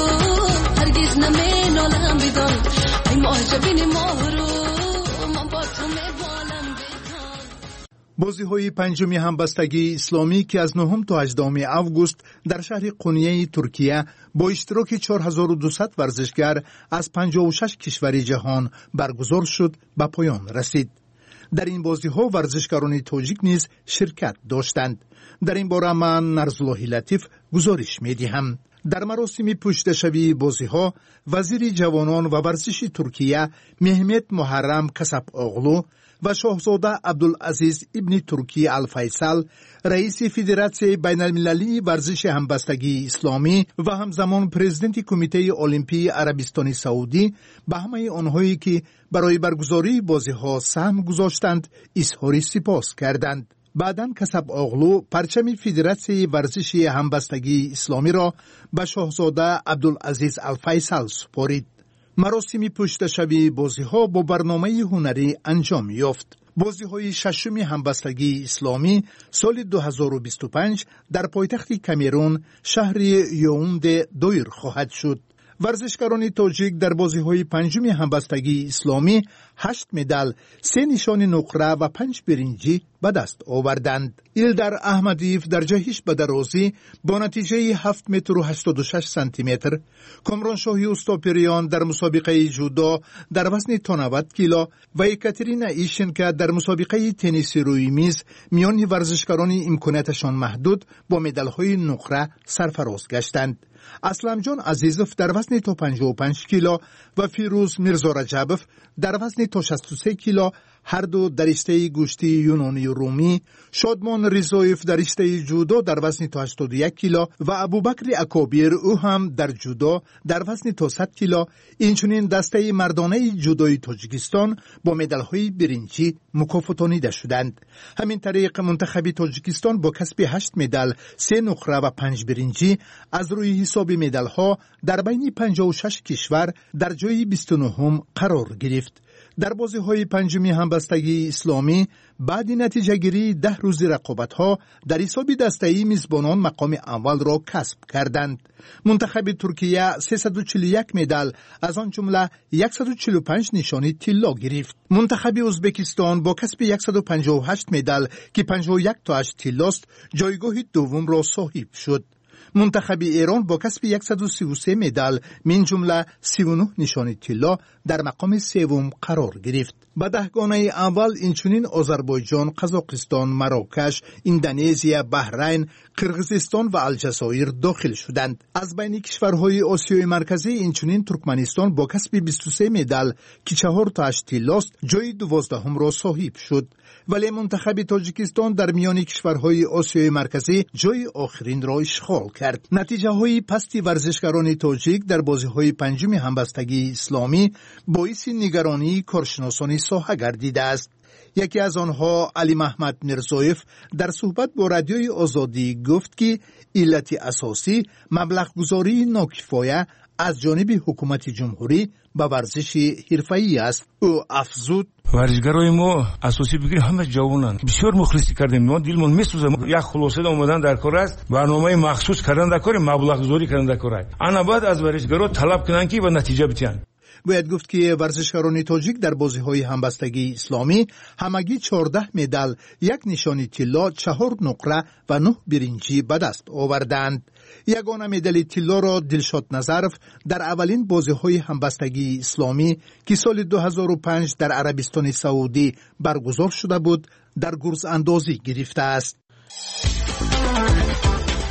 هرگز نمی نالم بدان ای معجبین ماه رو من با تو می بالم بدان. بازی‌های پنجمی همبستگی اسلامی که از نهم تا هجدهم اوگوست در شهر قونیه ترکیه با اشتراک چهار هزار و دویست ورزشگر از پنجاه و شش کشور جهان برگزار شد به پایان رسید. در این بازی‌ها ورزشکاران تاجیک نیز شرکت داشتند. در این باره من نرزالله لطیف گزارش می‌دهم. در مراسم پشتشوی بازی‌ها وزیر جوانان و ورزش ترکیه مهمت محرم کسب اغلو و شاهزاده عبدالعزیز ابن ترکیه الفیصل رئیس فدراسیون بین المللی ورزش همبستگی اسلامی و همزمان پرزیدنت کمیته المپی عربستان سعودی به همه آنهایی که برای برگزاری بازی‌ها سهم گذاشتند اظهار سپاس کردند. بعداً کسب اغلو پرچم فدراسیون ورزش همبستگی اسلامی را به شاهزاده عبدالعزیز الفیصل سپارید. مراسم پشتشوی بازی‌ها با برنامه هنری انجام یافت. بازی‌های ششم همبستگی اسلامی سال دو هزار و بیست و پنج در پایتخت کامرون شهر یائونده دایر خواهد شد. ورزشکاران تاجیک در بازی‌های پنجم همبستگی اسلامی هشت مدال، سه نشان نقره و پنج برنجی به دست آوردند. ایلدر احمدیف در جهش به درازی با نتیجه هفت متر و هشتاد و شش سانتی متر، کامران شاهی استاپریان در مسابقه جودو در وزن تا نود کیلو و یکاترینا ایشنکا در مسابقه تنیس روی میز میان ورزشکاران امکاناتشان محدود با مدال‌های نقره سرفراز گشتند. اسلم جان عزیزوف در وزن تا پنجاه و پنج کیلو و فیروز میرزا رجبوف در وزن تا شصت و سه کیلو هر دو در رشته گوشتی یونانی و رومی، شادمان رضایف در رشته جودو در وزن تا هشتاد و یک کیلو و ابوبکر اکابیر او هم در جودو در وزن تا صد کیلو، اینچنین دسته مردانه جودوی تاجیکستان با مدال‌های برنجی مکافاتانیده شدند. همین طریق منتخب تاجیکستان با کسب هشت مدال، سه نقره و پنج برنجی از روی حساب مدال‌ها در بین پنجاه و شش کشور در جای بیست و نهم قرار گرفت. در بازی‌های پنجمی همبستگی اسلامی بعد نتیجه گیری ده روز رقابت‌ها در حساب دسته‌ای میزبانان مقام اول را کسب کردند. منتخب ترکیه سیصد و چهل و یک مدال از آن جمله صد و چهل و پنج نشانی طلا گرفت. منتخب ازبکستان با کسب صد و پنجاه و هشت مدال که پنجاه و یک تاش طلاست جایگاه دوم را صاحب شد. منتخب ایران با کسب صد و سی و سه مدال من جمله سی و نه نشانی طلا در مقام سوم قرار گرفت. به دهگانه اول اینچنین آذربایجان، قزاقستان، مراکش، اندونزیا، بحرین، قرقیزستان و الجزایر داخل شدند. از بین کشورهای آسیای مرکزی اینچنین ترکمنستان با کسب بیست و سه مدال که چهار تاش طلاست جای دوازدهم را صاحب شد. ولی منتخب تاجیکستان در میان کشورهای آسیای مرکزی جای آخرین را اشغال کرد. نتیجه های پستی ورزشکاران تاجیک در بازی های پنجم همبستگی اسلامی باعث نگرانی کارشناسان ساحه گردیده است. یکی از آنها علی محمد میرزایف در صحبت با رادیوی آزادی گفت که علت اساسی مبلغ گذاری ناکفایه از جانب حکومت جمهوری به ورزش حرفه‌ای است. او افزود ورزشگرای ما اساسی بگیریم همه جوانند. بسیار مخلصی کردیم. ما دلمون میسوزه. یک خلاصه اومدن در کار است. برنامه مخصوص کردن در کار، مبلغ گذاری کردن در کار است. انا بعد از ورزشگرا طلب کنن که به نتیجه بیان. باید گفت که ورزشکاران تاجیک در بازی‌های همبستگی اسلامی همگی چهارده مدال، یک نشانی طلا، چهار نقره و نه برنجی به دست آوردند. یگانه مدال طلا را دلشاد نظرف در اولین بازی‌های همبستگی اسلامی که سال دو هزار و پنج در عربستان سعودی برگزار شده بود در گرز اندازی گرفته است.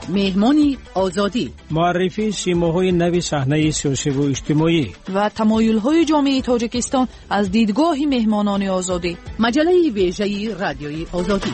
مهمان آزادی، معرفی سیماهای نوی صحنه سیاسی و اجتماعی و تمایل‌های جامعه تاجیکستان از دیدگاه مهمانان آزادی. مجله ویژه رادیوی آزادی.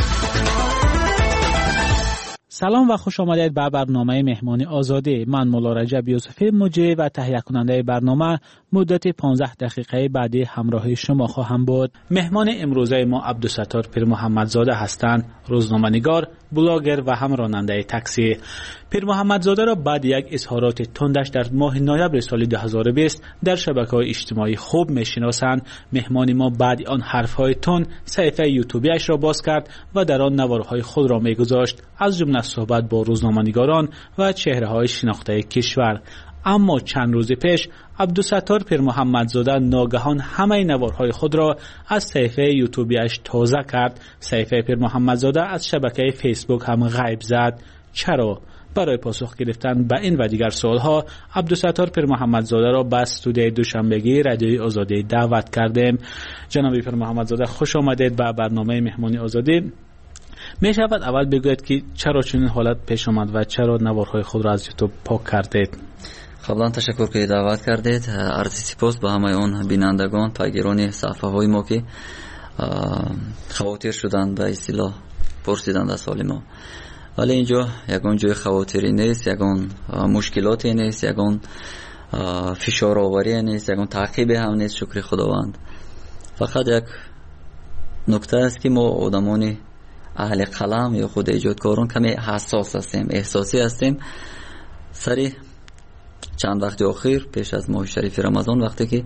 سلام و خوش آمدید به برنامه مهمان آزادی. من مولا رجب یوسفی مجری و تهیه کننده برنامه مدت پانزده دقیقه بعدی همراه شما خواهم بود. مهمان امروزه ما عبدالستار پیر محمدزاده هستند، روزنامه‌نگار، بلاگر و هم راننده تاکسی. پیر محمدزاده را بعد یک اظهارات تندش در ماه نوامبر سال دو هزار و بیست در شبکه‌های اجتماعی خوب می‌شناسند. مهمان ما بعد آن حرف‌های تند صفحه یوتیوبیش را باز کرد و در آن نوارهای خود را می‌گذاشت، از جمله صحبت با روزنامه‌نگاران و چهره‌های شناخته کشور. اما چند روز پیش عبدالستار پیر محمدزاده ناگهان همه نوارهای خود را از صفحه یوتیوبیش تازه کرد. صفحه پیر محمدزاده از شبکه فیسبوک هم غیب زد. چرا؟ برای پاسخ گرفتن به این و دیگر سوالها عبدالستار پیر محمدزاده را به استودیوی دوشنبگی رادیوی آزادی دعوت کردیم. جناب پیر محمدزاده خوش آمدید به برنامه مهمانی آزادی. می شود اول بگویید که چرا چنین حالت پیش آمد و چرا نوارهای خود را از یوتیوب پاک کردید؟ قبلا تشکر که دعوت کردید. عرض سپاس به همه اون بینندگان، پیگیران صفحه های ما که خواطر شدند به اصطلاح پرسیدند از حال ما. ولی اینجا یگان جای خواطری نیست، یگان مشکلاتی نیست، یگان فشار آوری نیست، یگان تعقیب هم نیست. شکر خداوند. فقط یک نکته است که ما آدمانی اهل قلم یا خود ایجادکاران کمی حساس هستیم، احساسی هستیم. سری چند وقت اخیر پیش از ماه شریف رمضان وقتی که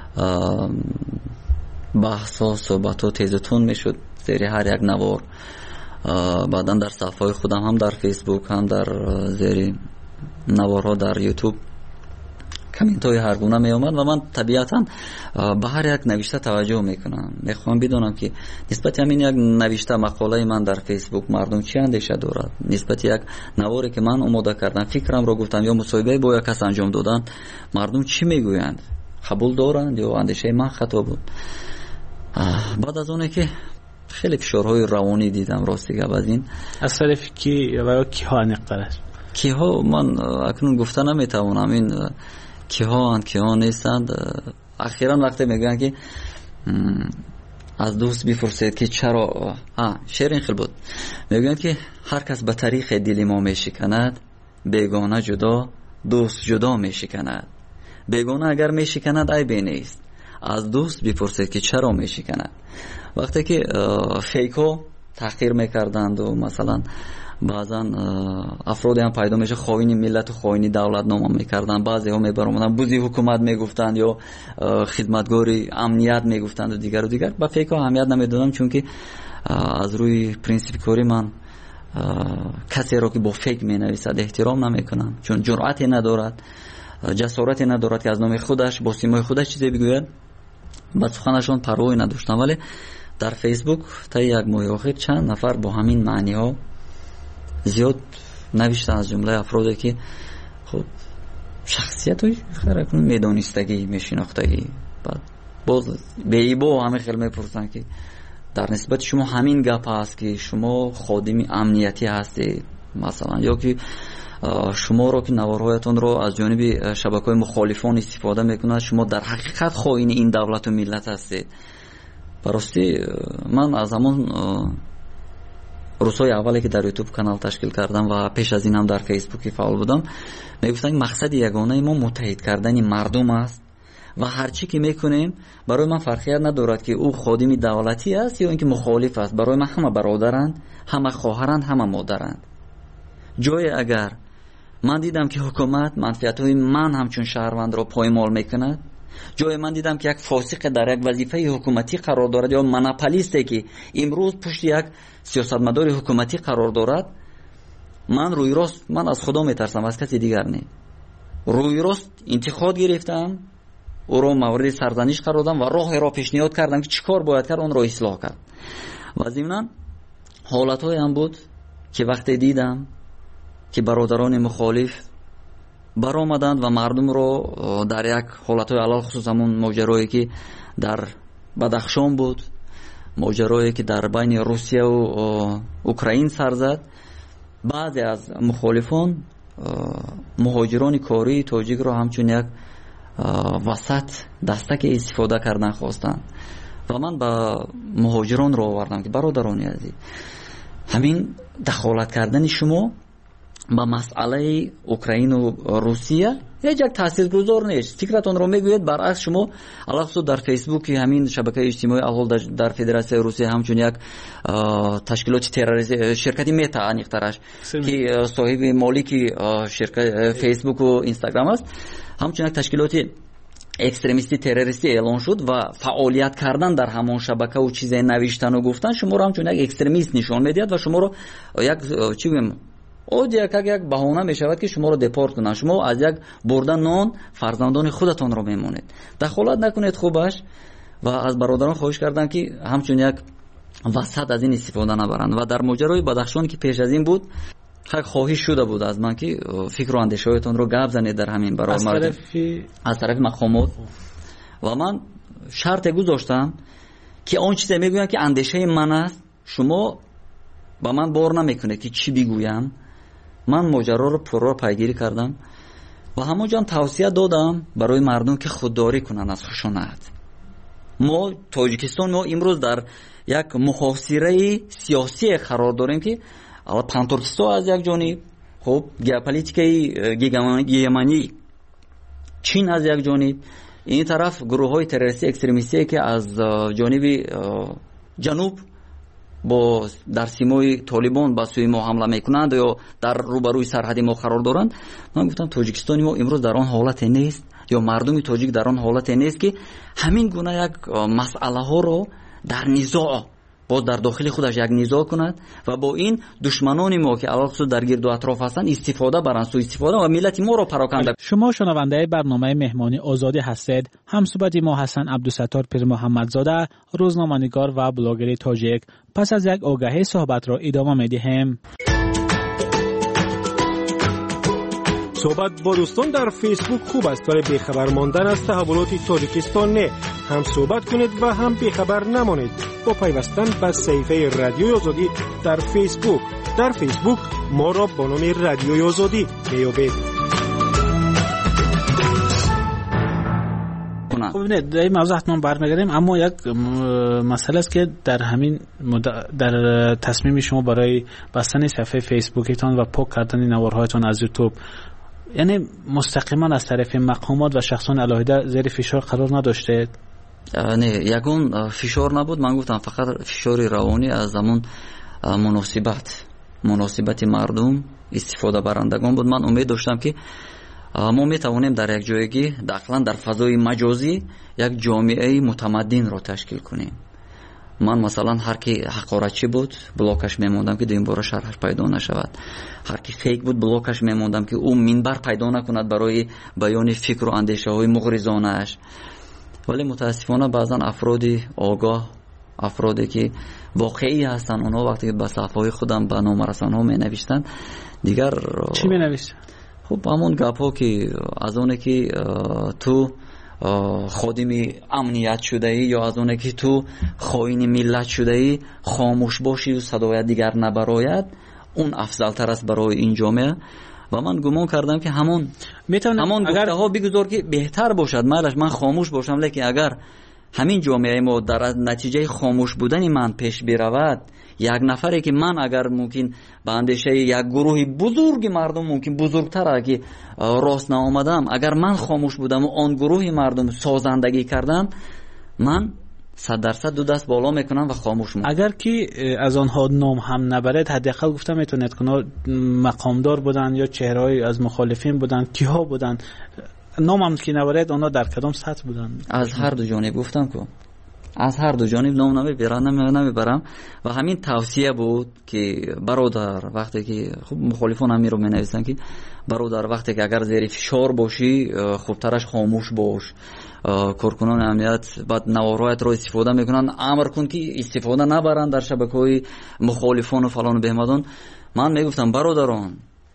بحث ها صحبت ها تیزتون می شد زیر هر یک نوار، بعدا در صفحه های خودم هم در فیسبوک هم در زیر نوارها در یوتیوب کامنت های هر گونه می آمد و من طبیعتا به هر یک نوشته توجه می کنم. می خواهم بدونم که نسبت همین یک نوشته مقاله من در فیسبوک مردم چی اندیشه دارد، نسبت یک نواری که من آماده کردم فکرم را گفتم یا مصاحبه با یک کس انجام دادن مردم چی می گویند، قبول دارند یا اندیشه من خطا بود. بعد از اونه که خیلی فشارهای روانی دیدم راستی گپ از این از طرف کی و کی ها نقطه کی ها من اکنون گفته نمیتوانم این کی ها اند کی ها نیستند. اخیراً وقتی میگن که از دوست بپرسید که چرا ها شعر خیلی بود، میگن که هر کس به طریق دل ما میشکند، بیگانه جدا دوست جدا میشکند. بیگانه اگر میشکند عیبی نیست، از دوست بپرسید که چرا میشکند. وقتی که فیکو تحقیر میکردند و مثلا بعضا افرادی هم پیدا میشه خائن ملت و خائن دولت نام میکردن، بعضی ها میبرامدن بوزی حکومت میگفتند یا خدمتگاری امنیت میگفتند و دیگر و دیگر. با فیکو اهمیت نمیدادم چون که از روی پرینسیپ کاری من کسی را که با فیک مینویسد احترام نمیکنم، چون جرأتی ندارد، جسارتی ندارد که از نام خودش با سیمای خودش چیزی بگوید. با سخنشان پروایی نداشتم. ولی در فیسبوک تا یک ماه اخیر چند نفر با همین معنی ها زیاد نوشتن، از جمله افرادی که خب شخصیت های خیلی میدانستگی میشناختگی. بعد باز به ایبا همه خیلی میپرسن که در نسبت شما همین گپ هست که شما خادم امنیتی هستی مثلا، یا که شما رو که نوارهایتون رو از جانب شبکه‌های مخالفان استفاده میکنند، شما در حقیقت خائن این دولت و ملت هستید. براستی من از همون روزهای اولی که در یوتیوب کانال تشکیل کردم و پیش از این هم در فیسبوک فعال بودم میگفتن مقصد یگانه ما متحد کردن مردم است و هرچی که میکنیم برای من فرقیت ندارد که او خادم دولتی است یا اینکه مخالف است. برای من همه برادرند، همه خواهرند، همه مادرند. جای اگر من دیدم که حکومت منفعت‌های من همچون شهروند را پایمال میکند، جای من دیدم که یک فاسق در یک وظیفه حکومتی قرار دارد یا مناپولیستی که امروز پشت یک سیاستمدار حکومتی قرار دارد، من روی راست من از خدا میترسم، از کسی دیگر نه. روی راست انتقاد گرفتم، او را مورد سرزنش قرار دادم و راه را پیشنهاد کردم که چیکار باید کرد اون را اصلاح کرد. و ضمناً حالت‌های هم بود که وقتی دیدم که برادران مخالف برآمدند و مردم رو در یک حالت‌های علال خصوص همون ماجرایی که در بدخشان بود، ماجرایی که در بین روسیه و اوکراین سر زد، بعضی از مخالفان مهاجران کاری تاجیک رو همچون یک وسط دستک استفاده کردن خواستن و من با مهاجران رو آوردم که برادرانی عزیز، همین دخالت کردن شما با مسئله اوکراین و روسیه یک تاثیرگذار نیست. فکرتون رو میگوید برعکس شما علاوه در فیسبوک همین شبکه اجتماعی اول در فدراسیون روسیه همچون یک تشکیلات تروریستی شرکتی متا انیقترش که صاحب مالکی شرکت فیسبوک و اینستاگرام است، همچون یک تشکیلات اکستریمیستی تروریستی اعلان شد و فعالیت کردن در همان شبکه و چیزای نوشتن و گفتن شما رو همچون یک اکستریمیست نشان میدید و شما رو یک چی بگم او یک یک بهانه می شود که شما رو دپورت کنن. شما از یک بردن نان فرزندان خودتان رو میمونید. دخالت نکنید خوبش و از برادران خواهش کردم که همچون یک وسط از این استفاده نبرند. و در ماجرای بدخشان که پیش از این بود خیلی خواهش شده بود از من که فکر و اندیشه‌هایتان رو گپ زنید در همین برای از مورد طرف از طرف مقامات و من شرط گذاشتم که اون چیزی میگویم که اندیشه من است شما با من بار نمیکنه که چی بگویم. من ماجرا رو پرو پیگیری کردم و همونجا هم توصیه دادم برای مردم که خودداری کنن از خشونت. ما تاجیکستان ما امروز در یک محاصره سیاسی قرار داریم که اول پانتورکیستان از یک جانب، خب ژئوپلیتیکای گیگمانی چین از یک جانب، این طرف گروه های تروریستی اکستریمیستی که از جانب جنوب با در سیمای طالبان با سوی ما حمله میکنند یا در روبروی سرحدی ما قرار دارند. من گفتم تاجیکستان ما امروز در آن حالت نیست یا مردم تاجیک در آن حالت نیست که همین گونه یک مسئله ها رو در نزاع باز در داخل خودش یک نزاع کند و با این دشمنان ما که علاوه در گرد و اطراف هستند استفاده برند، سوء استفاده و ملت ما رو پراکنده. شما شنونده برنامه مهمانی آزادی هستید. همصحبت ما حسن عبدالستار پیر محمدزاده، روزنامه‌نگار و بلاگر تاجیک. پس از یک آگهی صحبت را ادامه می‌دهیم. صحبت با دوستان در فیسبوک خوب است ولی بیخبر ماندن از تحولات تاجیکستان نه. هم صحبت کنید و هم بیخبر نمانید با پیوستن به صفحه رادیوی آزادی در فیسبوک. در فیسبوک ما را با نام رادیوی آزادی میابید. خب نه در این موضوع حتما برمیگردیم، اما یک مسئله است که در همین در تصمیم شما برای بستن صفحه فیسبوکتان و پاک کردن نوارهایتان از یوتیوب، یعنی مستقیما از طرف مقامات و شخصان علاهده زیر فشار قرار نداشتید؟ نه، یگون فشار نبود. من گفتم فقط فشار روانی از همون مناسبت مناسبت مردم استفاده برندگان بود. من امید داشتم که ما میتوانیم در یک جایگی داخلا در فضای مجازی یک جامعه متمدن را تشکیل کنیم. من مثلا هر کی حقارتچی بود بلاکش میموندم که دویم بار شرحش پیدا نشود. هر کی فیک بود بلاکش میموندم که او منبر پیدا نکند برای بیان فکر و اندیشه های مغرضانه اش. ولی متاسفانه بعضا افرادی آگاه، افرادی که واقعی هستن، اونها وقتی که به صفحه خودم به نامرسان ها می نوشتن دیگر چی می نوشتن؟ خب همون گپ ها که از اونه که تو خادم امنیت شده ای یا از اونه که تو خائن ملت شده ای خاموش باشی و صدای دیگر نبراید، اون افضل تر است برای این جامعه. و من گمان کردم که همون همون اگر گفته ها بگذار که بهتر باشد، مالش من خاموش باشم، لیکن اگر همین جامعه ما در نتیجه خاموش بودن من پیش برود، یک نفری که من اگر ممکن به اندیشه یک گروه بزرگ مردم ممکن بزرگتر اگه راست نآمدم، اگر من خاموش بودم و آن گروه مردم سازندگی کردم، من صد درصد دو دست بالا میکنم و خاموش میکنم. اگر که از آنها نام هم نبرد، حداقل گفتم میتونید که مقامدار بودن یا چهره‌ای از مخالفین بودن، کیها بودن، نام هم که نبرد اونا در کدام سطح بودن؟ از هر دو جانب گفتم که از هر دو جانب نام نمیبرم نمیبرم و همین توصیه بود که برادر وقتی که خب مخالفان هم می رو می نویسن که برادر وقتی که اگر زیر فشار باشی خوبترش خاموش باش. کارکنان امنیت بعد نوارهایت رو استفاده میکنن، امر کن که استفاده نبرن در شبکه‌های مخالفان و فلان و بهمدان. من میگفتم برادران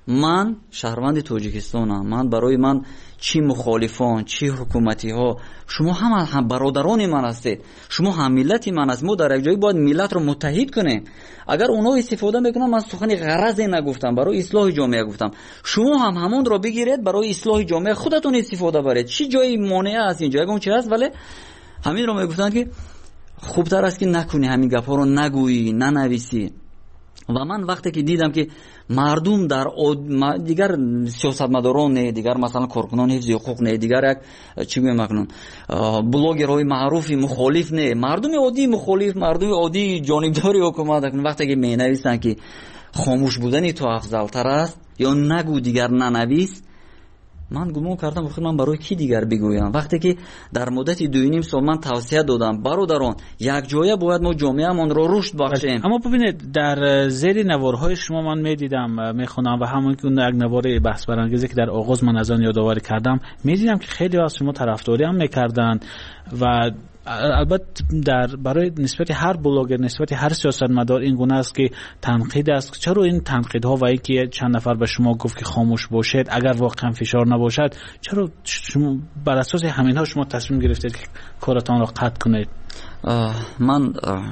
من شهروند توجیکستانم. من برای من چی مخالفان چی حکومتی ها شما هم هم برادران من هستید، شما هم ملت من هستید. ما در یک جایی باید ملت رو متحد کنیم. اگر اونها استفاده میکنن، من سخن غرض نگفتم، برای اصلاح جامعه گفتم. شما هم همون رو بگیرید برای اصلاح جامعه خودتون استفاده برید. چی جایی مانع است اینجا؟ اون چی هست؟ ولی همین رو میگفتن که خوبتر است که نکنی، همین گپا رو نگویی، ننویسی. و من وقتی که دیدم که مردم در دیگر سیاستمداران نه، دیگر مثلا کارکنان حفظ حقوق نه، دیگر یک چی میگم مکنون بلاگرهای معروفی مخالف نه، مردم عادی مخالف، مردم عادی جانبداری حکومت کنن، وقتی که مینویسن که خاموش بودن تو افضل تر است یا نگو دیگر ننویس، من گمان کردم خود من برای کی دیگر بگویم؟ وقتی که در مدت دو و نیم سال من توصیه دادم برادران یک جایه باید ما جامعه‌مان رو رشد بخشیم. اما ببینید در زیر نوارهای شما من میدیدم میخونم و همون که اون یک نوار بحث برانگیزی که در آغاز من از آن یادآوری کردم میدیدم که خیلی از شما طرفداری هم میکردن و البته در برای نسبت هر بلاگر، نسبت هر سیاستمدار این گونه است که تنقید است. چرا این تنقیدها و اینکه چند نفر به شما گفت که خاموش باشید اگر واقعا فشار نباشد، چرا شما بر اساس همینها شما تصمیم گرفتید که کارتان را قطع کنید؟ من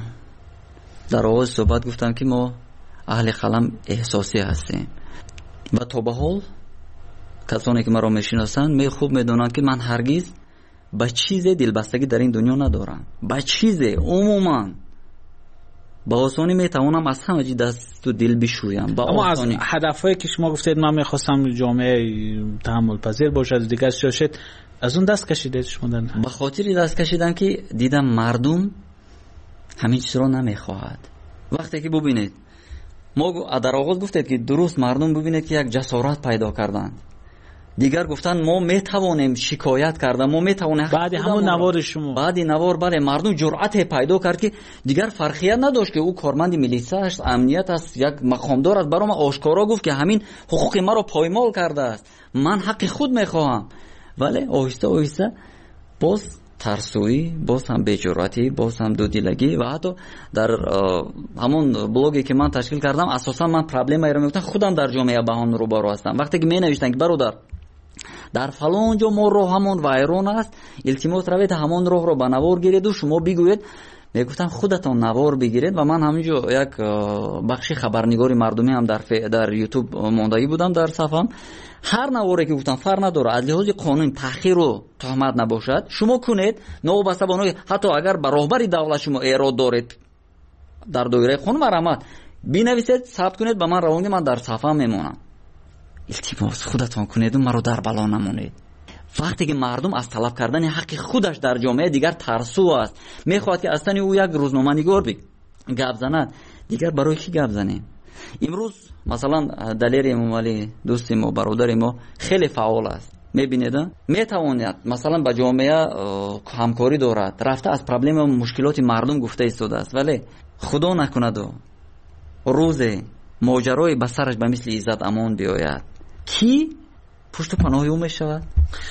در آغاز صحبت گفتم که ما اهل قلم احساسی هستیم و تا به حال کسانی که مرا میشناسند می خوب میدونند که من هرگز با چیز دلبستگی در این دنیا ندارم. با چیز عموما با آسانی میتوانم از همه چی دست و دل بشویم. اما از هدفهایی که شما گفتید من میخواستم جامعه تحمل پذیر باشد دیگر شد، از اون دست کشیدید شما؟ به خاطر دست کشیدن که دیدم مردم همین چیز رو نمیخواهد. وقتی که ببینید ما در آغاز گفتید که درست مردم ببینید که یک جسارت پیدا کردند، دیگر گفتن ما میتوانیم شکایت کردن، ما میتوانیم بعد همون نوار شما بعد نوار بله مردم جرأت پیدا کرد که دیگر فرقیت نداشت که او کارمند میلیسا است، امنیت است، یک مقامدار است، برام آشکارا گفت که همین حقوق ما رو پایمال کرده است، من حق خود میخواهم. ولی آهسته آهسته باز ترسویی، باز هم بی‌جرأتی، باز هم دودیلگی و حتی در همون بلوگی که من تشکیل کردم اساسا من پرابلم ایران میگفتم خودم در جامعه بهان رو بارو هستم. وقتی که می نوشتن که برادر در فلان جا ما راه همون وایرون است، التماس روید همون راه رو به نوار گیرید و شما بگوید، میگفتم خودتون نوار بگیرید. و من همینجا یک بخشی خبرنگاری مردمی هم در در یوتیوب موندگی بودم در صفحم، هر نواری که گفتم فرق نداره از لحاظ قانون تحقیر و تهمت نباشد شما کنید، نوبسته بانوی حتی اگر به راهبری دولت شما ایراد دارید در دایره قانون مرامت بنویسید ثبت کنید به من روانگی، من در صفحه میمونم. التماس خودتون کنید و مرا در بلا نمونید. وقتی که مردم از طلب کردن حق خودش در جامعه دیگر ترسو است، میخواد که اصلا او یک روزنامه نگار بی گپ زند، دیگر برای کی گپ زنیم؟ امروز مثلا دلیر امام علی دوست ما برادر ما خیلی فعال است، میبینید میتواند مثلا با جامعه همکاری دارد، رفته از پرابلم و مشکلات مردم گفته ایستاده است، ولی خدا نکند و روز ماجرای به سرش به مثل عزت امان بیاید کی پشت و پناه او میشود؟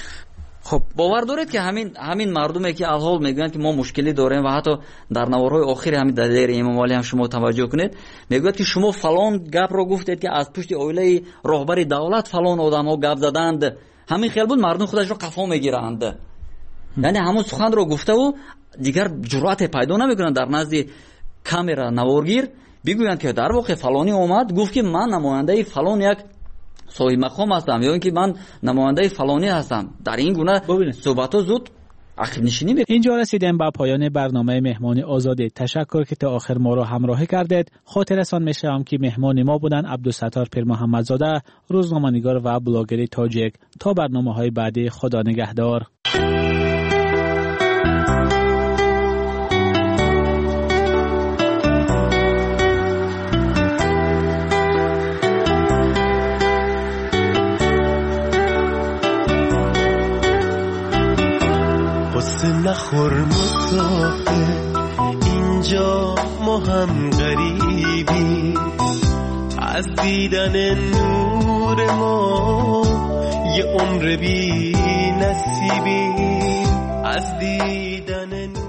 خب باور دارید که همین همین مردمی که الحال میگن که ما مشکلی داریم و حتی در نوارهای آخر همین دلیر امام علی هم شما توجه کنید میگوید که شما فلان گپ رو گفتید که از پشت اویله راهبر دولت فلان آدم‌ها گپ زدند، همین خیال بود مردم خودش رو قفا میگیرند. یعنی همون سخن رو گفته و دیگر جرأت پیدا نمیکنن در نزد کامera نوارگیر بگویند که در واقع فلانی اومد گفت که من نماینده فلان یک صاحب مقام هستم یا اینکه من نماینده فلانی هستم. در این گونه صحبت‌ها زود عقب نشینی می‌کنه. اینجا رسیدیم به پایان برنامه مهمان آزادی. تشکر که تا آخر ما را همراهی کردید. خاطرتان می‌شم که مهمان ما بودن عبدالستار پیر محمدزاده، روزنامه‌نگار و بلاگر تاجیک. تا برنامه‌های بعدی خدا نگهدار. نخور مسافر اینجا ما هم غریبی، از دیدن نور ما یه عمر بی نصیبی، از دیدن نور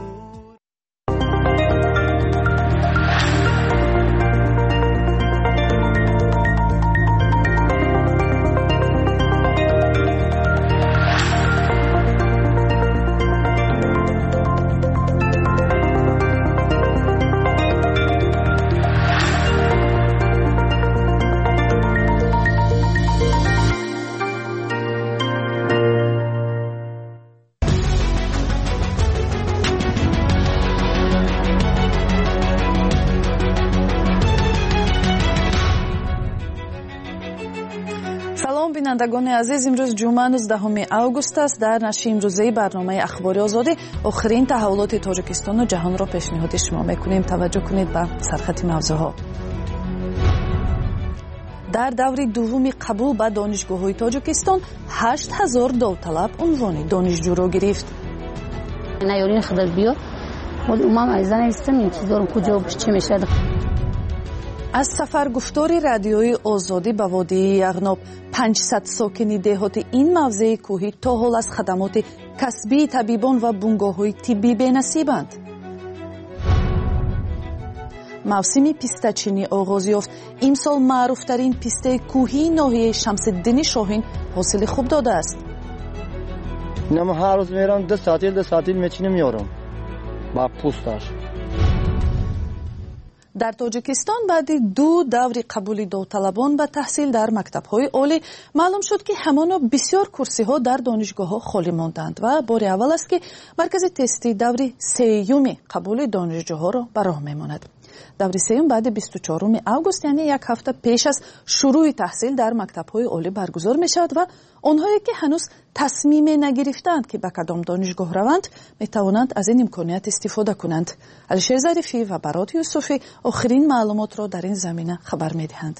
بینندگان عزیز، امروز جمعه نوزدهم آگوست است. در نشر امروزه برنامه اخبار آزادی آخرین تحولات تاجیکستان و جهان را پیشنهاد شما میکنیم. توجه کنید به سرخط موضوعها. در دور دوم قبول به دانشگاه‌های تاجیکستان هشت هزار داوطلب عنوان دانشجو را گرفت. نیارین خدر بیا ولی امام عزیزان استم این چیزا رو کجا چی میشه. از سفر گفتار رادیوی آزادی به وادی یغناب، پانصد ساکن دهات این موضع کوهی تا حال از خدمات کسبی طبیبان و بنگاه‌های طبی بی‌نصیبند. موسم پیستچینی آغاز یافت. امسال معروفترین پیسته کوهی ناحیه شمس الدین شاهین حاصل خوب داده است. اینم هر روز میرم دو ساعتی دو ساعتی میچینم میارم با پوستش. در تاجیکستان بعد دو دور قبول داوطلبان به تحصیل در مکتب‌های عالی معلوم شد که همانا بسیار کرسی‌ها در دانشگاه‌ها خالی ماندند و بار اول است که مرکز تستی دور سیوم قبول دانشجوها را به راه می‌ماند. دور سیوم بعد بیست و چهارم آگوست یعنی یک هفته پیش از شروع تحصیل در مکتب‌های عالی برگزار می‌شود و آنهایی که هنوز تصمیم نگرفتند که به کدام دانشگاه روند می‌توانند از این امکانیت استفاده کنند. علیشیر ظریفی و برات یوسفی آخرین معلومات را در این زمینه خبر می‌دهند.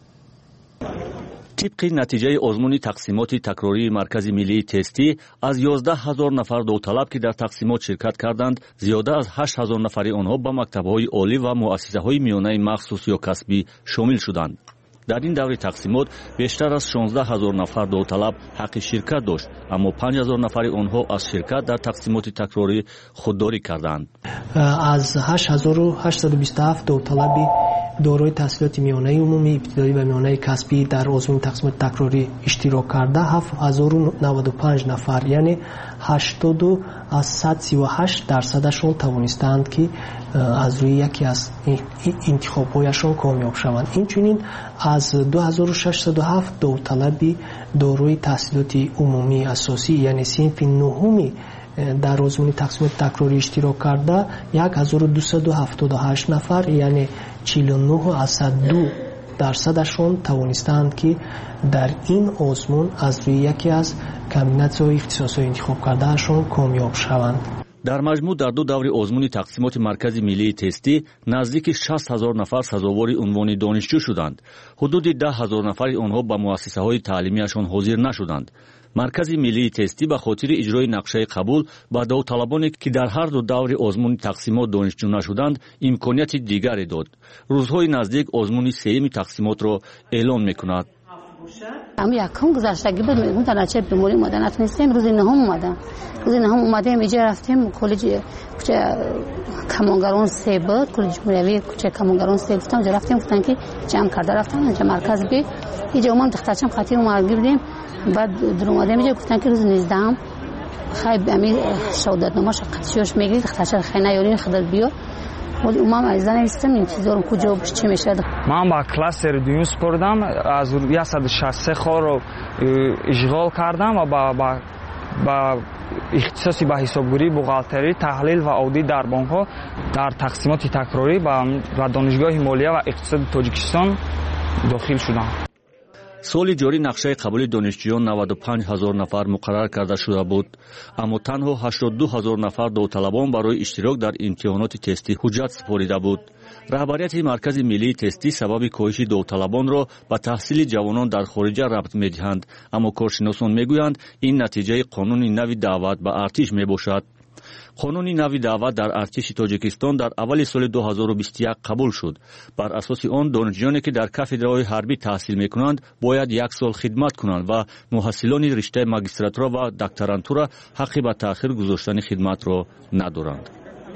طبق نتیجه آزمون تقسیمات تکراری مرکز ملی تستی از یازده هزار نفر داوطلب که در تقسیمات شرکت کردند، زیاده از هشت هزار نفری آنها به مکتب‌های عالی و مؤسسه‌های میانه مخصوص یا کسبی شامل شدند. در این دوره تقسیمات بیشتر از شانزده هزار نفر داوطلب حق شرکت داشت، اما پنج هزار نفری آنها از شرکت در تقسیمات تکراری خودداری کردند. از هشت هزار و هشتصد و بیست و هفت داوطلبی دارای تحصیلات میانه عمومی، ابتدایی و میانه کسبی در آزمون تقسیمات تکراری اشتراک کرده هفت هزار و نود و پنج نفر یعنی هشتاد از صد و سی و هشت درصدشون توانستند که از روی یکی از انتخاب‌هایشان کامیاب شوند. اینچنین از دو هزار و ششصد و هفت داوطلبی دارای تحصیلات عمومی اساسی یعنی صنف نهم در آزمون تقسیمات تکراری اشتراک کرده یک هزار و دویست و هفتاد و هشت نفر یعنی چهل و نه از صد و دو درصدشون توانستند که در این آزمون از روی یکی از کمبیناسیون اختصاصی انتخاب کردهشون کامیاب شوند. در مجموع در دو دور آزمون تقسیمات مرکز ملی تستی نزدیک شصت هزار نفر سزاوار عنوان دانشجو شدند. حدود ده هزار نفر آنها به مؤسسه‌های تعلیمیشان حاضر نشدند. مرکز ملی تستی به خاطر اجرای نقشه قبول به داوطلبانی که در هر دو دور آزمون تقسیمات دانشجو نشدند امکانیت دیگری داد. روزهای نزدیک آزمون سوم تقسیمات را اعلام می‌کند. اما یکم گذشتگی بود میگم تنچه بیماری اومدن نتونستیم روز نهم اومدن روز نهم اومدیم اینجا رفتیم کالج کوچه کمانگران سه بود کالج جمهوری کوچه کمانگران سه گفتم اونجا رفتیم گفتن که جمع کرده رفتن اونجا مرکز بی اینجا اومدم دخترچم خاطی اومد گردیم بعد در اومدیم اینجا گفتن که روز نوزدهم خیلی امی شهادت نامش قطعیش میگیرید دخترچم خیلی نیارین خدر بیا ولی امام عزیزان استم این چیزا رو کجا چی میشه. من با کلاس دوم سپردم از صد و شصت و سه خور رو اشغال کردم و با با با اختصاصی به حسابگویی بوغالتری تحلیل و اودیت در بانک ها در تقسیمات تکراری و دانشگاه مالیه و اقتصاد تاجیکستان داخل شدم. سال جاری نقشه قبول دانشجویان نود و پنج هزار نفر مقرر کرده شده بود، اما تنها هشتاد و دو هزار نفر داوطلبان برای اشتراک در امتحانات تستی حجت سپاریده بود. رهبریت مرکز ملی تستی سبب کاهش داوطلبان را به تحصیل جوانان در خارج ربط می‌دهند، اما کارشناسان میگویند این نتیجه قانون نوی دعوت به ارتش میباشد. قانون نوی دعوت در ارتش تاجیکستان در اول سال دو هزار و بیست و یک قبول شد. بر اساس آن دانشجویانی که در کافدرهای حربی تحصیل میکنند باید یک سال خدمت کنند و محصلان رشته ماجستراتورا و دکترانتورا حق به تأخیر گذاشتن خدمت را ندارند.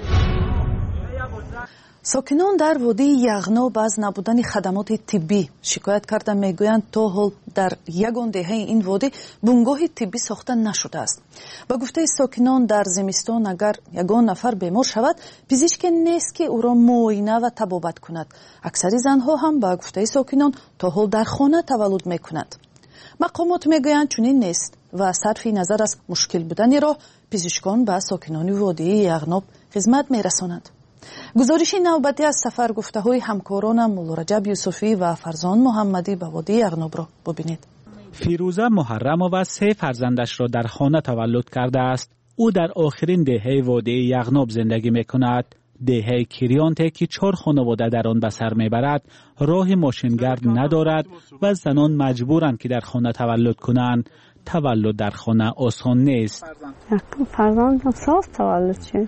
ساکنان در وادی یغناب از نبودن خدمات طبی شکایت کرده میگویند تا حال در یگان دهه این وادی بنگاه طبی ساخته نشده است. با گفته ساکنان در زمستان اگر یگان نفر بیمار شود پزشک نیست که او را معاینه و طبابت کند. اکثر زنها هم با گفته ساکنان تا حال در خانه تولد میکنند. مقامات میگویند چنین نیست و صرف نظر از مشکل بودن راه پزشکان به ساکنان وادی یغناب خدمت میرسانند. گزارش نوبتی از سفر گفته‌های همکاران مولا رجب یوسفی و فرزان محمدی به وادی یغناب را ببینید. فیروزه محرم و سه فرزندش را در خانه تولد کرده است. او در آخرین دهه وادی یغناب زندگی می کند. دهه کریانته که چهار خانواده در آن به سر میبرد راه ماشینگرد ندارد و زنان مجبورند که در خانه تولد کنند. تولد در خانه آسان نیست. فرزندم صاف تولد شد.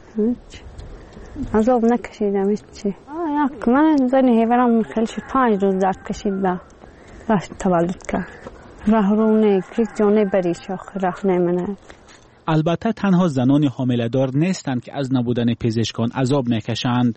عذاب نکشیدم هیچی. من زنی هیورم خیلی شد پنج روز درد کشید با رفت تولد کرد. رهرونه یک جانه بریش آخر رخ نمینه. البته تنها زنان حامله‌دار نیستند که از نبودن پزشکان عذاب میکشند.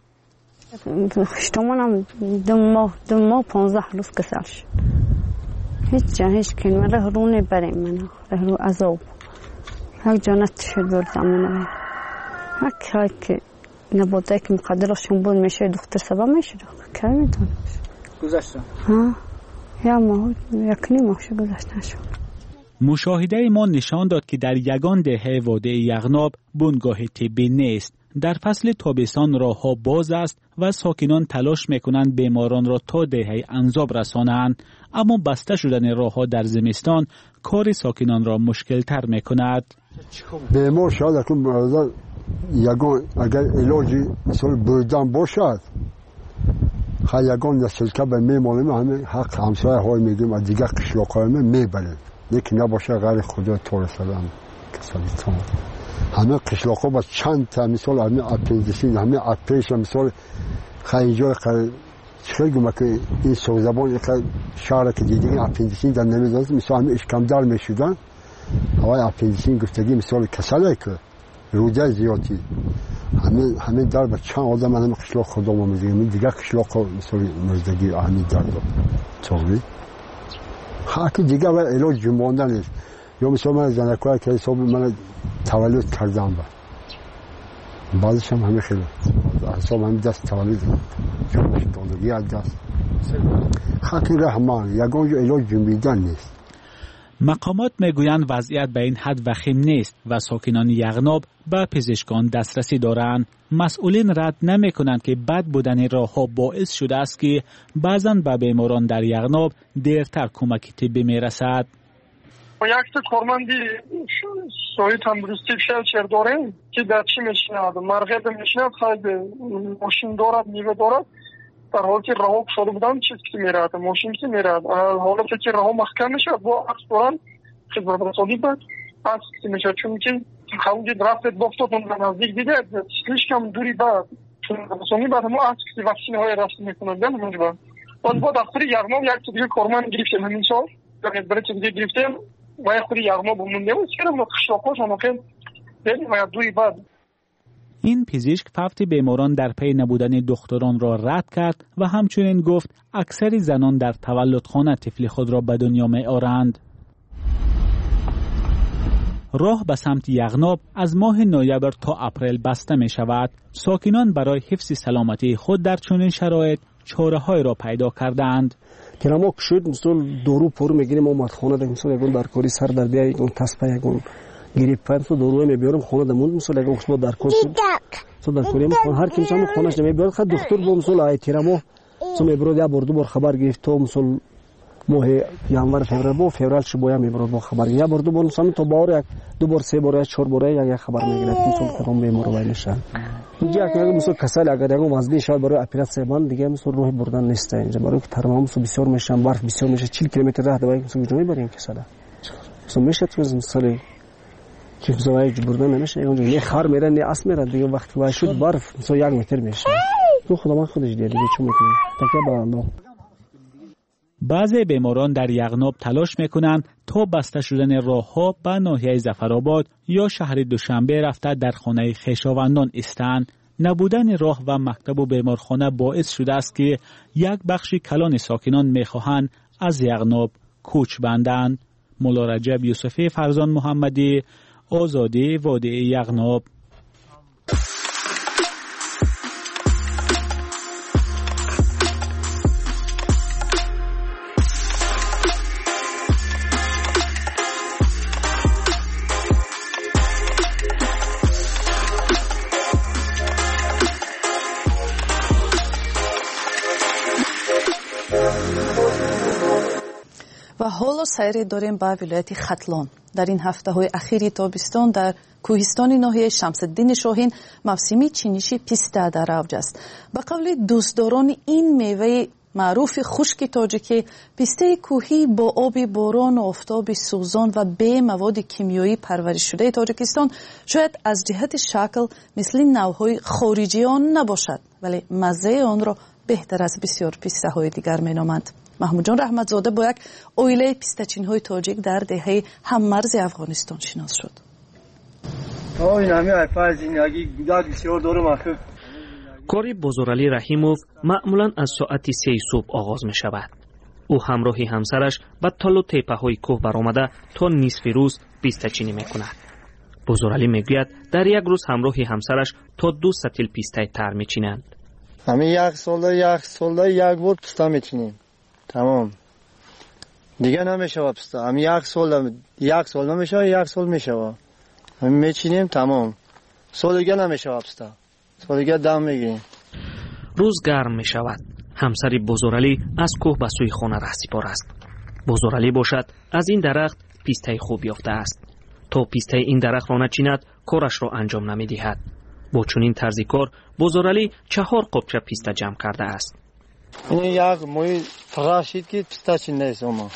اشتمانم دو ماه دو ماه پانزده روز کسل شد. هیچ جا هیچ کنیم رهرونه بریم من رهرو عذاب. یک جانت شد بردم منو. یک های که نبوده که مقدرشون بود میشه دختر سبا میشه که میدونم. گذشته. ها یا ما یک نیم ماه شد گذشته شد. مشاهده ما نشان داد که در یگان دهه وادی یغناب بنگاه طبی نیست. در فصل تابستان راهها باز است و ساکنان تلاش میکنند بیماران را تا دهه انزاب رسانند، اما بسته شدن راهها در زمستان کار ساکنان را مشکل تر میکند. بیمار شاید اکنون مرضا یگان اگر علاجی مثل بردن باشد خیلی یگان نسلکه به میمانیم همه حق همسایه های میگیم و دیگه قشلاق های میبریم یکی نباشه غیر خدا طور سلام کسالیتان همه قشلاق ها با چند تا مثال همه اپندیسین همه اپیش مثال خیلی جای خیلی گمه که این سوزبان یک شهر که دیدیم اپندیسین در نمیدازد مثال همه اشکمدار میشودن هوای اپندیسین گفتگی مثال کساله که روده زیادی همه همه در با چند آدم همه قشلاق خدا ما میدیم دیگه قشلاق ها مثال مردگی همه در طوری حاکی دیگه و علاج جنبانده نیست. یا مثلا من زنکوه که حساب من تولد کردم با بعضش هم همه خیلی حساب همه دست تولد جنبش دادگی از دست حاکی رحمان یکان جو علاج جنبیدن نیست. مقامات میگویند وضعیت به این حد وخیم نیست و ساکنان یغناب به پزشکان دسترسی دارند. مسئولین رد نمی کنند که بد بودن راهها باعث شده است که بعضاً به بیماران در یغناب دیرتر کمک طبی می رسد. یک تا کارمندی سایه تندرستی شهر داریم که در چی میشند مرغب میشند خیلی ماشین دارد میوه دارد در حالی که راه شده بودن چیز که میرد ماشین که میرد حالی که راه محکم میشد با عکس دارن خدمت رسانی بود عکس که میشد چون که خواهی رفت بافتاد اون نزدیک دیده سلیش کم دوری بعد چون رسانی بعد ما عکس که وکسین های رفت میکنند دن اونجا بعد باز با دفتر یغناب یک تا دیگه کارمند گرفتیم همین سال یک برای دیگه گرفتیم و یک خوری یغناب بمونده و سیرم خشلاقاش هم که دیدیم و یک دوری بعد این پزشک فوت بیماران در پی نبودن دختران را رد کرد و همچنین گفت اکثر زنان در تولدخانه طفل خود را به دنیا می آورند. راه به سمت یغناب از ماه نوامبر تا اپریل بسته می شود. ساکنان برای حفظ سلامتی خود در چنین شرایط چاره های را پیدا کردند. که ما شد مثلا دورو پر میگیریم اومد خانه در مثلا یگون در کاری سر در بیا یگون تسپه یگون گریپ پنت تو دورو میبیارم خانه دمون مثلا یگون خود در کار تو در کاری ما هر کی مثلا خانهش نمیبیاد خد دکتر بو مثلا ایترامو تو میبرد یا بردو بر خبر گرفت تو مثلا ماه ینور فوریه بو فوریه شو بیا میبرد با خبر یا بردو بو مثلا تو بار یک دو بار سه بار چهار بار یا یک خبر میگرفت مثلا کدام بیمار وای نشه اینجا که مثلا کسل اگر یگون وزنی شاید برای اپراسیون دیگه مثلا روح بردن نیست اینجا برای که ترمامس بسیار میشن برف بسیار میشه چهل کیلومتر راه دوای مثلا جونی بریم کسل مثلا میشه تو مثلا که زوای بردن نمیشه اونجا یه خر میره نه اس میره دیگه وقتی وای شد برف مثلا یک متر میشه تو خدا من خودش دیگه دیگه چون میکنه تا که بالا بعضی بیماران در یغناب تلاش میکنند تا بسته شدن راهها به ناحیه ظفرآباد یا شهر دوشنبه رفته در خانه خویشاوندان ایستند. نبودن راه و مکتب و بیمارخانه باعث شده است که یک بخش کلان ساکنان میخواهند از یغناب کوچ بندند. مولا رجب یوسفی فرزان محمدی، آزادی وادی یغناب. و حالا سیری داریم به ولایت ختلان. در این هفته های اخیری تابستان در کوهستان ناحیه شمس الدین شاهین موسمی چینش پیسته در اوج است. به قول دوستداران این میوه معروف خشک تاجیکی، پیسته کوهی با آب باران و آفتاب سوزان و به مواد کیمیایی پرورش شده تاجیکستان شاید از جهت شکل مثل نوعهای خارجی آن نباشد، ولی مزه آن را بهتر از بسیار پیسته های دیگر مینامند. محمود جان رحمتزاده با یک اویله پیستچین های تاجیک در دهه هممرز افغانستان شناس شد. کاری بزرگعلی رحیموف معمولا از ساعت سه صبح آغاز می شود. او همراهی همسرش به تل و تپه های کوه برآمده تا نصف روز پیستچینی می کند. بزرگعلی می گوید در یک روز همراهی همسرش تا دو سطل پیسته تر می چینند. همین یک سال یک سال یک بار پیسته می چینیم. تمام. دیگه نمیشه پیسته. همین یک سال یک سال نمیشه یک سال میشه. همین میچینیم تمام. سال دیگه نمیشه پیسته. سال دیگه دم میگیریم. روز گرم میشود. همسری بزرگعلی از کوه به سوی خانه رهسپار است. بزرگعلی باشد از این درخت پیسته خوب یافته است. تا پیسته این درخت را نچیند کارش را انجام نمیدهد. با چنین طرز کار بزرگعلی چهار قبچه پیسته جمع کرده است. این یک موی پرا شید که پیسته چین نیست اما.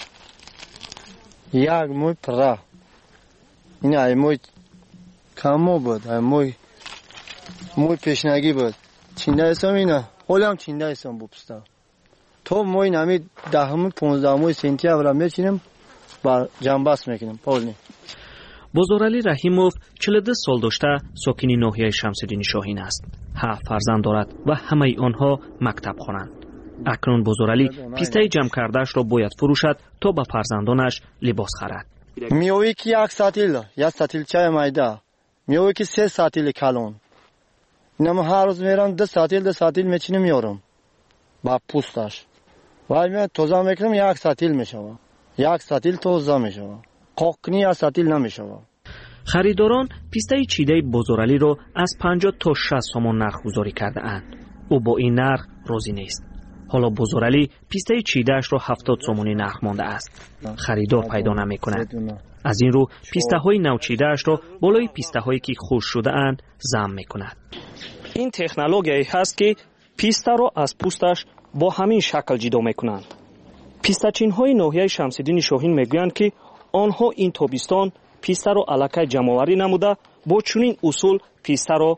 یک موی پرا. این ای موی کمو بود. ای موی موی پیشنگی بود. چین نیست هم اینه. حالا هم چین نیست هم بود پیسته. تو موی نمی دهم پونزده موی سنتی اول میچینیم با جنبست میکنیم. پولنی. بزرگعلی رحیموف چهل و دو سال داشته ساکن ناحیه شمس الدین شاهین است. هفت فرزند دارد و همه آنها مکتب خوانند. اکنون بزرگعلی پیسته جمع کردهش را باید فروشد تا به فرزندانش لباس خرد. میوهی که یک ساتیل، یک ساتیل چای میده. میوهی که سه ساتیل کلون. اینم هر روز میرم دو ساتیل دو ساتیل میچینم میارم. با پوستش. وای من توزا میکنم یک ساتیل میشوه. یک ساتیل توزا میشوه. قاقنی یک ساتیل نمیشوه. خریداران پیسته چیده بزرگعلی را از پنجاه تا شصت تومان نرخ گذاری کرده اند. او با این نرخ راضی نیست. حالا بزرگعلی پیسته چیدهش را هفتاد تومانی نرخ مانده است. خریدار پیدا نمی کند. از این رو پیسته های نوچیدهش را بالای پیسته هایی که خشک شده اند ضم می کند. این تکنولوژی هست که پیسته را از پوستش با همین شکل جدا می کنند. پیستچین های ناحیه شمس الدین شاهین می گویند که آنها این تابستان پیسته را الکی جمع‌آوری نموده با چنین اصول پیسته را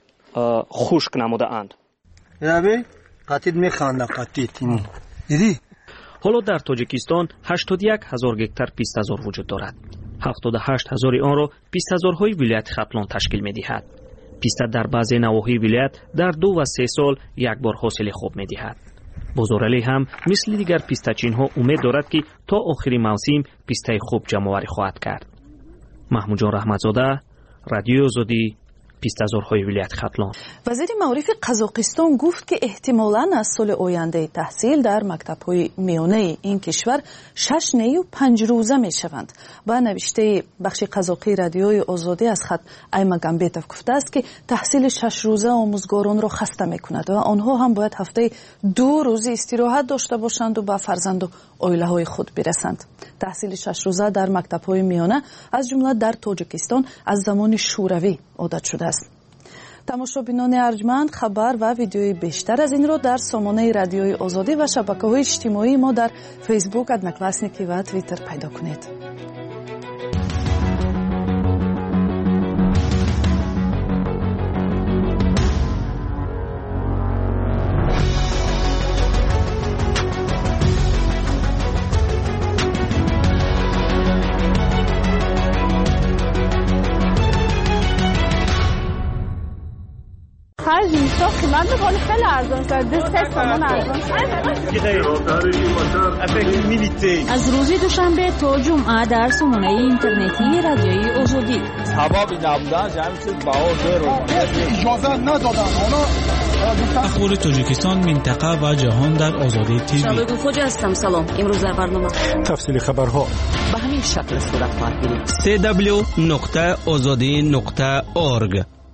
خشک نموده اند. قطید میخوانده قطید دیدی؟ حالا در تاجیکستان هشتاد و یک هزار گکتار پیسته‌زار وجود دارد. هفتاد و هشت هزار آن را پیسته‌زارهای ولایت ختلان تشکیل می‌دهد. پیسته در بعضی نواحی ولایت در دو و سه سال یک بار حاصل خوب می‌دهد. بزرگعلی هم مثل دیگر پیستچین‌ها امید دارد که تا آخر موسم پیسته خوب جمع‌آوری خواهد کرد. محمود جان رحمتزاده، رادیو آزادی، پیسته‌زارهای ولایت ختلان. وزیر معارف قزاقستان گفت که احتمالاً از سال آینده تحصیل در مکتب‌های میانه این کشور شش نیو پنج روزه می‌شوند. با نوشته بخش قزاقی رادیوی آزادی از خط ایماگامبتوف گفته است که تحصیل شش روزه آموزگاران را خسته می‌کند و آنها هم باید هفته دو روز استراحت داشته باشند و به فرزند و عائله‌های خود برسند. تحصیل شش روزه در مکتب‌های میانه از جمله در تاجیکستان از زمان شوروی عادت شده است. تماشابینان ارجمند خبر و ویدیوی بیشتر از این را در سامانه رادیوی آزادی و شبکه‌های اجتماعی ما در فیسبوک، ادناکلاسنیکی و توییتر پیدا کنید. هر جینسا قیمت بکنی خیلی ارزان کرده، سه تومان ارزان از روز دوشنبه تا جمعه در سامانه اینترنتی رادیوی آزادی. سبب نبودن جمعی چیز باور رو اجازه ندادن. اخبار تاجیکستان، منطقه و جهان در آزادی تیوی. شبکه خوج هستم. سلام. امروز در برنامه تفصیل خبرها به همین شکل صورت خواهد گرفت. دبلیو دبلیو دبلیو نقطه آزادی نقطه اورگ.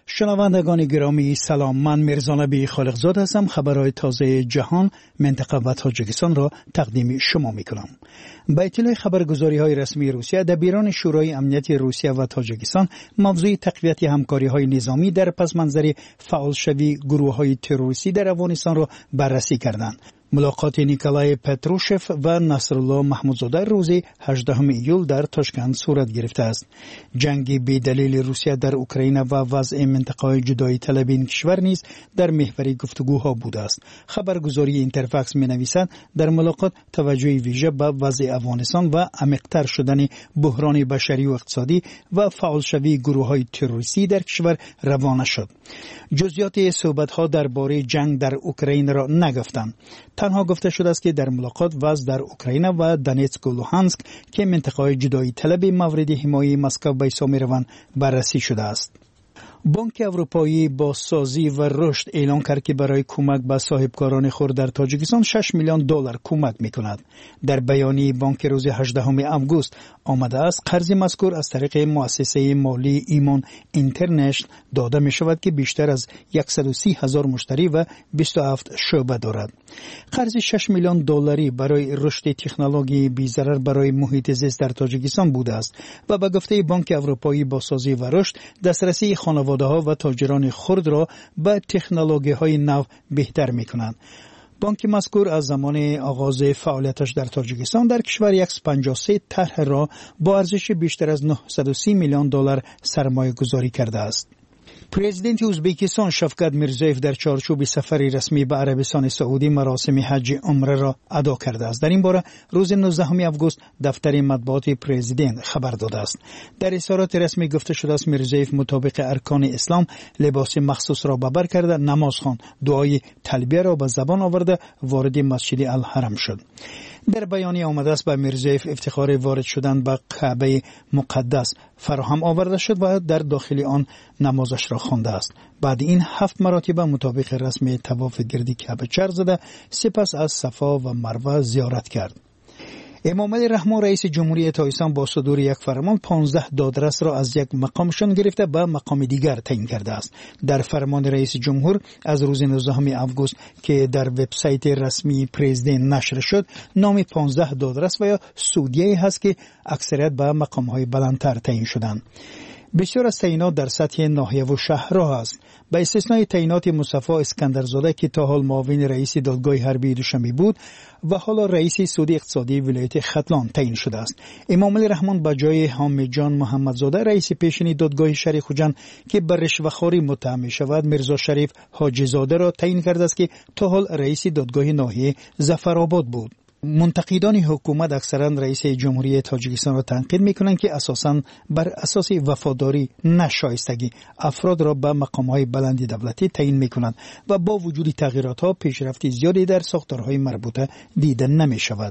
شنوندگان گرامی سلام، من میرزانبی خالقزاد هستم. خبرهای تازه جهان، منطقه و تاجیکستان را تقدیم شما میکنم. با اطلاع خبرگزاری های رسمی روسیه، دبیران شورای امنیتی روسیه و تاجیکستان موضوع تقویت همکاری های نظامی در پس منظر فعال شوی گروه های تروریستی در افغانستان را بررسی کردند. ملاقات نیکولای پتروشف و نصرالله محمودزاده روز هجدهم ایول در تاشکند صورت گرفته است. جنگ بی دلیل روسیه در اوکراین و وضع منطقه جدایی طلب این کشور نیز در محور گفتگوها بوده است. خبرگزاری اینترفاکس می نویسد در ملاقات توجه ویژه به وضع افغانستان و عمیق‌تر شدن بحران بشری و اقتصادی و فعال شوی گروه های تروریستی در کشور روانه شد. جزئیات صحبت‌ها درباره جنگ در اوکراین را نگفتند. تنها گفته شده است که در ملاقات وضع در اوکراین و دونتسک و لوهانسک که منطقه‌های جدایی طلب مورد حمایت مسکو به حساب می‌روند بررسی شده است. بانک اروپایی با سازی و رشد اعلام کرد که برای کمک به صاحبکاران خود در تاجیکستان شش میلیون دلار کمک می‌کند. در بیانیه بانک روز هجدهم آگوست آمده است قرض مذکور از طریق مؤسسه مالی ایمان اینترنشنال داده می‌شود که بیشتر از صد و سی هزار مشتری و بیست و هفت شعبه دارد. قرض شش میلیون دلاری برای رشد تکنولوژی بی‌ضرر برای محیط زیست در تاجیکستان بوده است و به گفته بانک اروپایی با سازی و رشد دسترسی خانواده ها و تاجران خرد را به تکنولوژی های نو بهتر می کنند. بانک مذکور از زمان آغاز فعالیتش در تاجیکستان در کشور صد و پنجاه و سه طرح را با ارزش بیشتر از نهصد و سی میلیون دلار سرمایه گذاری کرده است. پرزیدنت ازبکستان شفقت میرزایف در چارچوب سفری رسمی به عربستان سعودی مراسم حج عمره را ادا کرده است. در این باره روز نوزدهم آگوست دفتر مطبوعات پرزیدنت خبر داده است. در اظهارات رسمی گفته شده است میرزایف مطابق ارکان اسلام لباس مخصوص را به بر کرده، نماز خواند، دعای تلبیه را به زبان آورده، وارد مسجد الحرم شد. در بیانیه آمده است به میرزایف افتخار وارد شدن به کعبه مقدس فراهم آورده شد و در داخل آن نمازش را خوانده است. بعد این هفت مراتب مطابق رسم طواف گردی کعبه چرخ زده، سپس از صفا و مروه زیارت کرد. امام علی رحمان رئیس جمهوری تایستان با صدور یک فرمان پانزده دادرس را از یک مقامشان گرفته به مقام دیگر تعیین کرده است. در فرمان رئیس جمهور از روز نوزدهم آگوست که در وبسایت رسمی پرزیدنت نشر شد، نام پانزده دادرس و یا سودیه هست که اکثریت به مقام‌های بلندتر تعیین شدند. بسیار از تعیینات در سطح ناحیه و شهرها است، با استثنای تعیینات مصطفی اسکندرزاده که تا حال معاون رئیس دادگاه حربی دوشنبه بود و حالا رئیس سود اقتصادی ولایت ختلان تعیین شده است. امام علی رحمان به جای حامد جان محمدزاده رئیس پیشین دادگاه شهر خوجند که به رشوه‌خواری متهم می شود، میرزا شریف حاجی زاده را تعیین کرده است که تا حال رئیس دادگاه ناحیه ظفرآباد بود. منتقدان حکومت اکثرا رئیس جمهوری تاجیکستان را تنقید میکنند که اساساً بر اساس وفاداری نه شایستگی افراد را به مقام‌های بلند دولتی تعیین میکنند و با وجود تغییرات‌ها پیشرفت زیادی در ساختارهای مربوطه دیده نمیشود.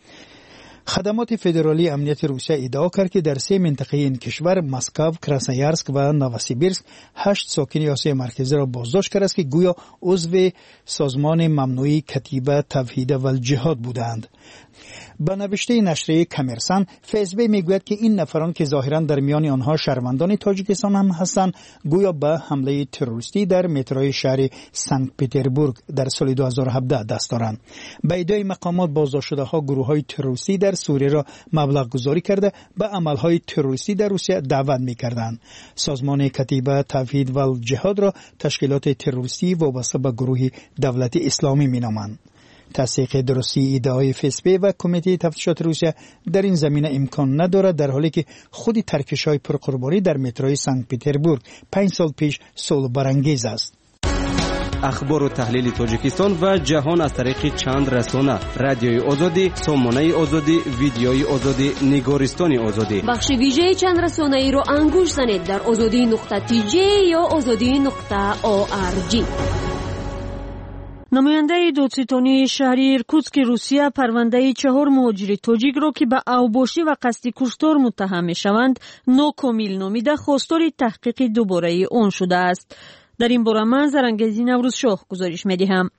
خدمات فدرالی امنیت روسیه ادعا کرد که در سه منطقه این کشور مسکو، کراسنویارسک و نووسیبیرسک هشت ساکن آسیای مرکزی را بازداشت کرده است که گویا عضو سازمان ممنوعی کتیبه توحید و الجهاد بودند. با نوشته نشریه کمرسن، فیسبی میگوید که این نفران که ظاهرا در میان آنها شهروندان تاجیکستان هم هستند، گویا به حمله تروریستی در متروی شهر سنت پترزبورگ در سال دو هزار و هفده دست دارند. به ادعای مقامات بازداشت شده ها گروه های تروریستی در سوریه را مبلغ گذاری کرده به عمل های تروریستی در روسیه دعوت میکردند. سازمان کتیبه توحید و الجهاد را تشکیلات تروریستی وابسته به گروه دولت اسلامی مینامند. تصدیق درستی ادعای فیسبی و کمیته تفتیشات روسیه در این زمینه امکان ندارد، در حالی که خود ترکش‌های پرقربانی در متروی سنت پترزبورگ پنج سال پیش صلح برانگیز است. اخبار و تحلیل تاجیکستان و جهان از طریق چند رسانه: رادیوی آزادی، سامانه آزادی، ویدیوی آزادی، نگارستان آزادی. بخش ویژه چند رسانه ای را انگوش زنید در آزادی نقطه تی جی یا آزادی نقطه او آر جی. نماینده دادستانی شهر ایرکوتسک روسیه پرونده چهار مهاجر تاجیک را که به اوباشی و قصد کشتار متهم می‌شوند ناکامل نامیده خواستار تحقیق دوباره آن شده است. در این باره من زرنگزی نوروز شاه گزارش می‌دهم.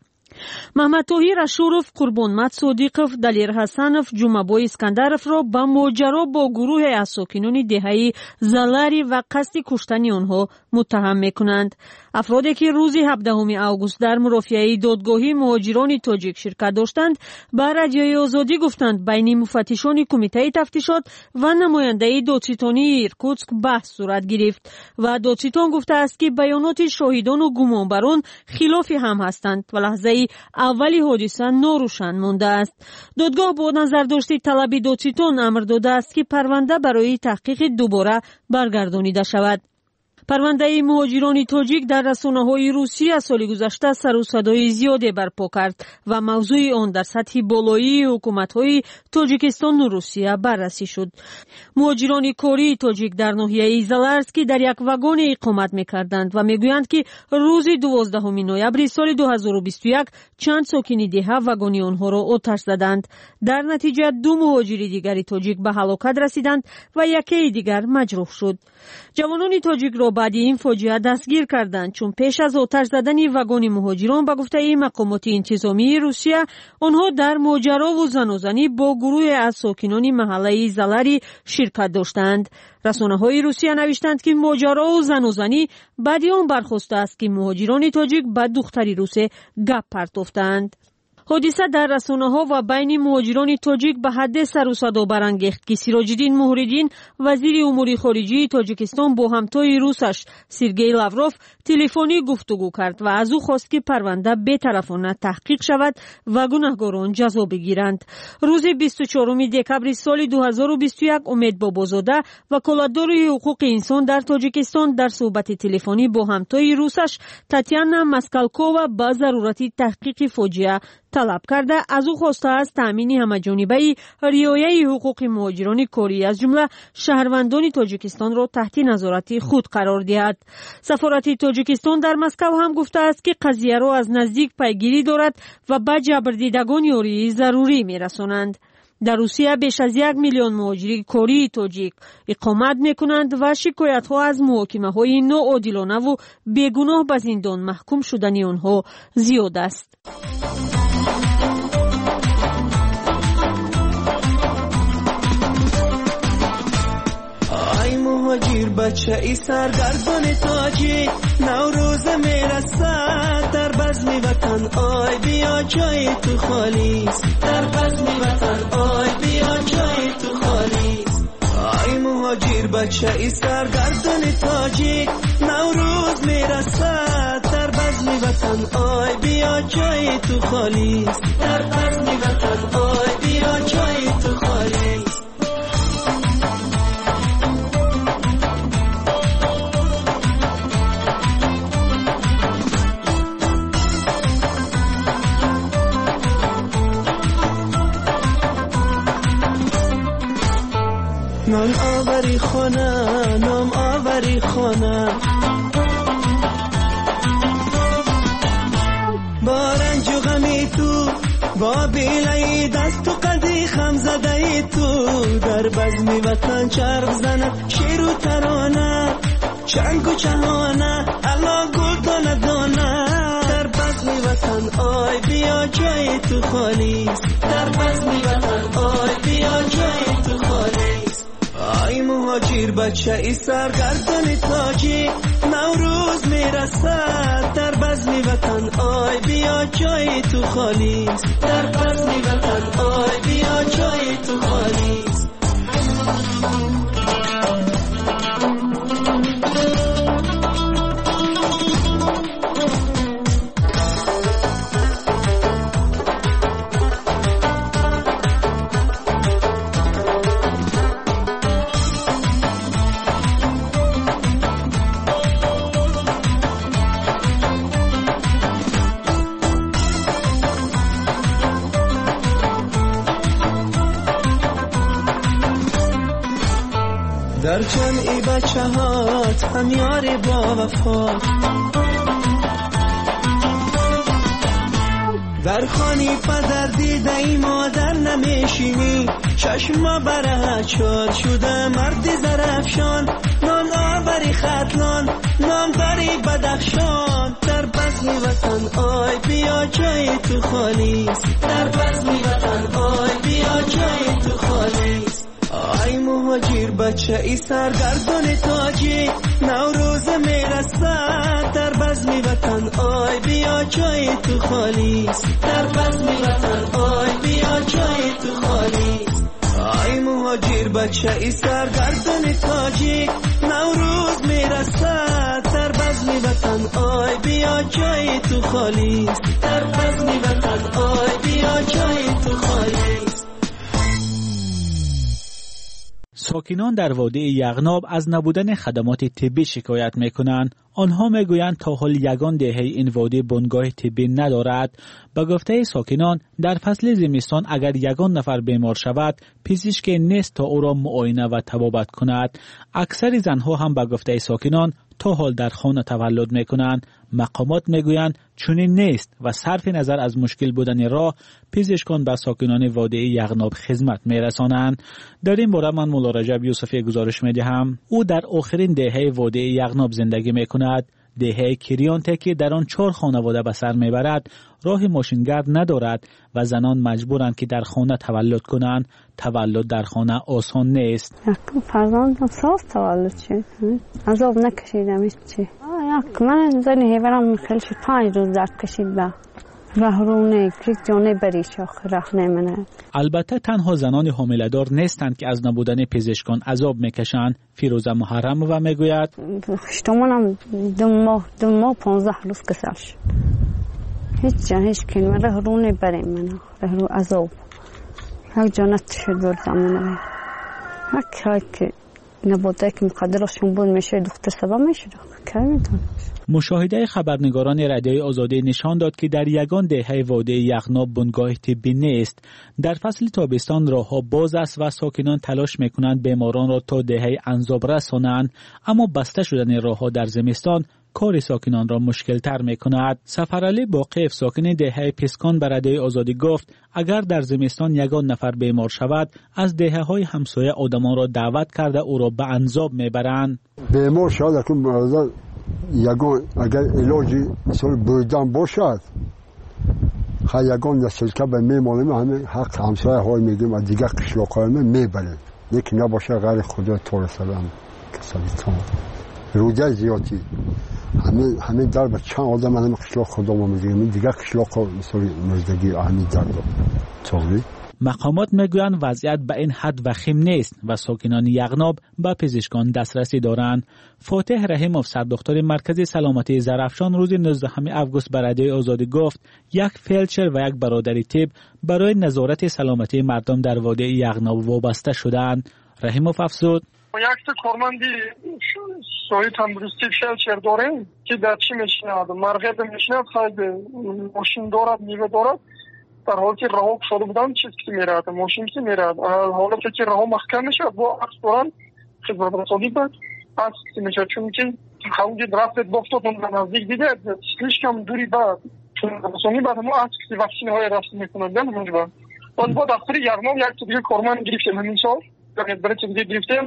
маҳмадтоҳир ашуров, қурбонмат содиқов, далер ҳасанов, ҷумабой искандаровро ба моҷаро бо гурӯҳе аз сокинони деҳаи залари ва қасди куштани онҳо муттаҳам мекунанд. афроде ки рӯзи ҳабдаҳуми август дар мурофиаи додгоҳи муҳоҷирони тоҷик ширкат доштанд, ба радиои озодӣ гуфтанд байни муфаттишони кумитаи тафтишот ва намояндаи додситонии Иркутск баҳс сурат гирифт ва додситон гуфтааст ки баёноти шоҳидону гумонбарон хилофи ҳам ҳастанд ва лаҳзаи аввали ҳодиса норӯшан мондааст. додгоҳ бо назардошти талаби додситон амр додааст ки парванда барои таҳқиқи дубора баргардонида шавад. парвандаи муҳоҷирони тоҷик дар расонаҳои Русия соли гузашта сару садои зиёде барпо кард ва мавзӯи он дар сатҳи болоии ҳукуматҳои Тоҷикистону Русия баррасӣ шуд. муҳоҷирони кории тоҷик дар ноҳияи Заларски дар як вагоне иқомат мекарданд ва мегӯянд ки рӯзи дувоздаҳуми ноябри соли дуҳазору бисту як чанд сокини деҳа вагони онҳоро оташ заданд. дар натиҷа ду муҳоҷири дигари тоҷик ба ҳалокат расиданд ва якеи дигар маҷрӯҳ шуд. ҷавонони тоҷикро баъди ин фоҷиа дастгир карданд, чун пеш аз оташ задани вагони муҳоҷирон ба гуфтаи мақомоти интизомии Русия онҳо дар моҷарову занозанӣ бо гурӯҳе аз сокинони маҳаллаи Залари ширкат доштанд. расонаҳои Русия навиштанд ки моҷарову занозанӣ баъди он бархостааст ки муҳоҷирони тоҷик ба духтари русе гап партофтанд. ҳодиса дар расонаҳо ва байни муҳоҷирони тоҷик ба ҳадде сару садо барангехт ки Сироҷиддин Муҳриддин, вазири умури хориҷии Тоҷикистон, бо ҳамтои русаш Сергей Лавров телефонӣ гуфтугӯ кард ва аз ӯ хост ки парванда бетарафона таҳқиқ шавад ва гунаҳгорон ҷазо бигиранд. рӯзи бисту чоруми декабри соли дуҳазору бисту як Умед Бобозода, ваколатдори ҳуқуқи инсон дар Тоҷикистон, дар суҳбати телефонӣ бо ҳамтои русаш Татьяна Маскалкова ба зарурати таҳқиқи фоҷиа талаб карда аз ӯ хостааст таъмини ҳамаҷонибаи риояи ҳуқуқи муҳоҷирони корӣ аз ҷумла шаҳрвандони Тоҷикистонро таҳти назорати худ қарор диҳад. сафорати Тоҷикистон дар Москав ҳам гуфтааст ки қазияро аз наздик пайгирӣ дорад ва ба ҷабрдидагон ёрии зарурӣ мерасонанд. дар Русия беш аз як миллион муҳоҷири кории тоҷик иқомат мекунанд ва шикоятҳо аз муҳокимаҳои ноодилонаву бегуноҳ ба зиндон маҳкум шудани онҳо зиёд аст. مهاجر بچه ای سرگردان تاجیک نوروز میرسد در بزم وطن آی بیا جای تو خالیست در بزم وطن آی بیا جای تو خالیست آی مهاجر بچه ای سرگردان تاجیک نوروز میرسد در بزم وطن آی بیا جای تو خالیست در بزم وطن آی بیا جای تو خالیست نام آوری خانه نام آوری خانه با رنج و غمی تو با بیلای دست و قدی خم زده تو در بزم وطن چرب زنه شیر و ترانه چنگ و چهانه الا گل دانه دانه در بزم وطن آی بیا جای تو خالیست در بزم وطن آی بیا جای تو خالیست آی مهاجر بچه ای سرگردان تاجیک نوروز میرسد در بزم وطن آی بیا جای تو خالیست در بزم وطن آی بیا جای تو خالیست در جمعی بچه هات هم یار با وفا در خانی پدر دیده ای مادر نمیشینی چشما بره چار شده مردی زرفشان نان آوری خطلان نام داری بدخشان در بزم وطن آی بیا جای تو خالیست در بزم وطن آی بیا جای تو خالیست آی مهاجر بچه ای سرگردان تاجی نوروز میرسد در بزم وطن آی بیا جای تو خالیست در بزم وطن آی بیا جای تو خالیست آی مهاجر بچه ای سرگردان تاجی نوروز میرسد در بزم وطن آی بیا جای تو خالیست در بزم وطن آی بیا جای تو خالیست. ساکنان در وادی یغناب از نبودن خدمات طبی شکایت میکنند. آنها میگویند تا حال یگان دهه این وادی بنگاه طبی ندارد. به گفته ساکنان در فصل زمستان اگر یگان نفر بیمار شود پزشک نیست تا او را معاینه و طبابت کند. اکثر زنها هم به گفته ساکنان تا حال در خانه تولد میکنند. مقامات میگویند چنین نیست و صرف نظر از مشکل بودن راه پزشکان به ساکنان وادی یغناب خدمت میرسانند. در این باره من مولا رجب یوسفی گزارش میدهم. او در آخرین دهه وادی یغناب زندگی میکند. دهه کریانته که در آن چهار خانواده به سر میبرد راه ماشینگرد ندارد و زنان مجبورند که در خانه تولد کنند. تولد در خانه آسان نیست. یک فرزندم ساز تولد شد. عذاب نکشیدم هیچ چی. یک من زنی هیورم خیلی شد پنج روز درد کشید به رهرونه که جانه بریش آخر رخ نمونه. البته تنها زنان حامله‌دار نیستند که از نبودن پزشکان عذاب میکشند. فیروزه محرم و میگوید شتمانم دو ماه دو ماه پانزده روز کسل شد. هیچ جا هیچ کنی من رهرونه بریم من رهرو عذاب یک جانت شد بر زمانه یک های که نبوده که مقدرشون بود میشه دختر سبا میشه که میتونه. مشاهده خبرنگاران رادیوی آزادی نشان داد که در یگان دهه وادی یغناب بنگاه طبی نیست. در فصل تابستان راهها باز است و ساکنان تلاش میکنند بیماران را تا دهه انزاب رسانند، اما بسته شدن راهها در زمستان کار ساکنان را مشکل تر می کند. سفرعلی باقیف ساکن دهه پسکان به رادیوی آزادی گفت اگر در زمستان یگان نفر بیمار شود از دهه های همسایه آدمان را دعوت کرده او را به انزاب می برند. بیمار شد اکنون برادر یگان اگر علاجی مثل بودن باشد خیلی یگان نسلکه به میمانیم همه حق همسایه های میگیم و دیگه قشلاق های میبریم یکی نباشه غیر خدا طور سلام کسالیتان روده زیادی همین همین در به چند آدم همین قشلاق خدا ما میگیم دیگه قشلاق مثل مزدگی همین در طوری. مقامات میگویند وضعیت به این حد وخیم نیست و ساکنان یغناب به پزشکان دسترسی دارند. فاتح رحیموف سردختر مرکز سلامتی زرافشان روز نوزدهم آگوست به رادیوی آزادی گفت یک فلچر و یک برادری طب برای نظارت سلامتی مردم در وادی یغناب وابسته شدند. رحیموف افزود یک تا کارمندی سوی تندرستی فلچر داریم که در چی میشناد مرغب میشناد خیلی ماشین دارد میوه دارد در حالی که راه شده بودن چیز که میراد ماشین که میراد حالا که راه محکم میشه با عکس دارن خدمت رسانی بود عکس که میشه چون که خواهی درفت بافتاد اون نزدیک دیده سلیش کم دوری بعد چون رسانی بعد همون عکس که وکسین های رسمی میکنن دن همونج بعد باید با دفتری یغناب یک تا دیگه کارمند گرفتیم همین سال برای چه دیگه گرفتیم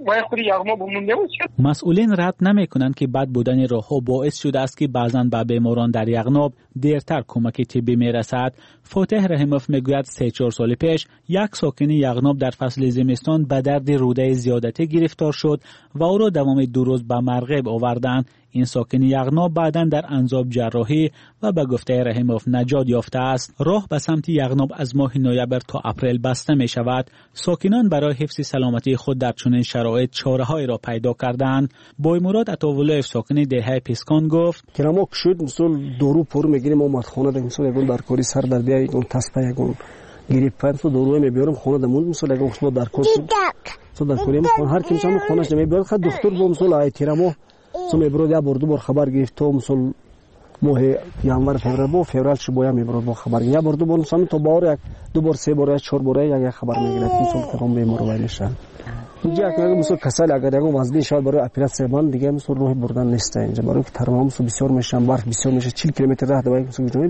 مسئولین رد نمی کنند که بد بودن راهها باعث شده است که بعضاً به بیماران در یغناب دیرتر کمک طبی می رسد. فاتح رحیموف می گوید سه چهار سال پیش یک ساکن یغناب در فصل زمستان به درد روده زیادتی گرفتار شد و او را دوام دو روز به مرغیب آوردند. این ساکن یغناب بعداً در انزاب جراحی و به گفته رحیموف نجات یافته است. راه به سمت یغناب از ماه نوامبر تا اپریل بسته می شود. ساکنان برای حفظ سلامتی خود در چنین شرایط چاره‌هایی را پیدا کردند. بایمراد عطاولایف ساکن دهه پسکان گفت که ما شد مثلا دورو پر میگیریم اومد خانه ده مثلا یگون در کاری سر در بیای اون تسپه یگون گریپ پنت تو دورو میبرم خانه ده مون مثلا یگون خود در کار تو در کاری ما هر کی مثلا خونش نمیبرد خد دکتر بو مثلا ایترامو سو میبرد یا برد بر خبر گرفت تو مثلا ماه ینور فوریه بو فوریه چه باید میبرد با خبر یا برد بر مثلا تو بار یک دو بار سه بار چهار بار یا خبر میگرفت مثلا کدام بیمار وایشه اینجا اگر مثلا کسل اگر یگون وزنی شاید برای اپراسیون دیگه مثلا روح بردن نیست اینجا برای که ترمام بسیار میشن برف بسیار میشه چهل کیلومتر راه دوای مثلا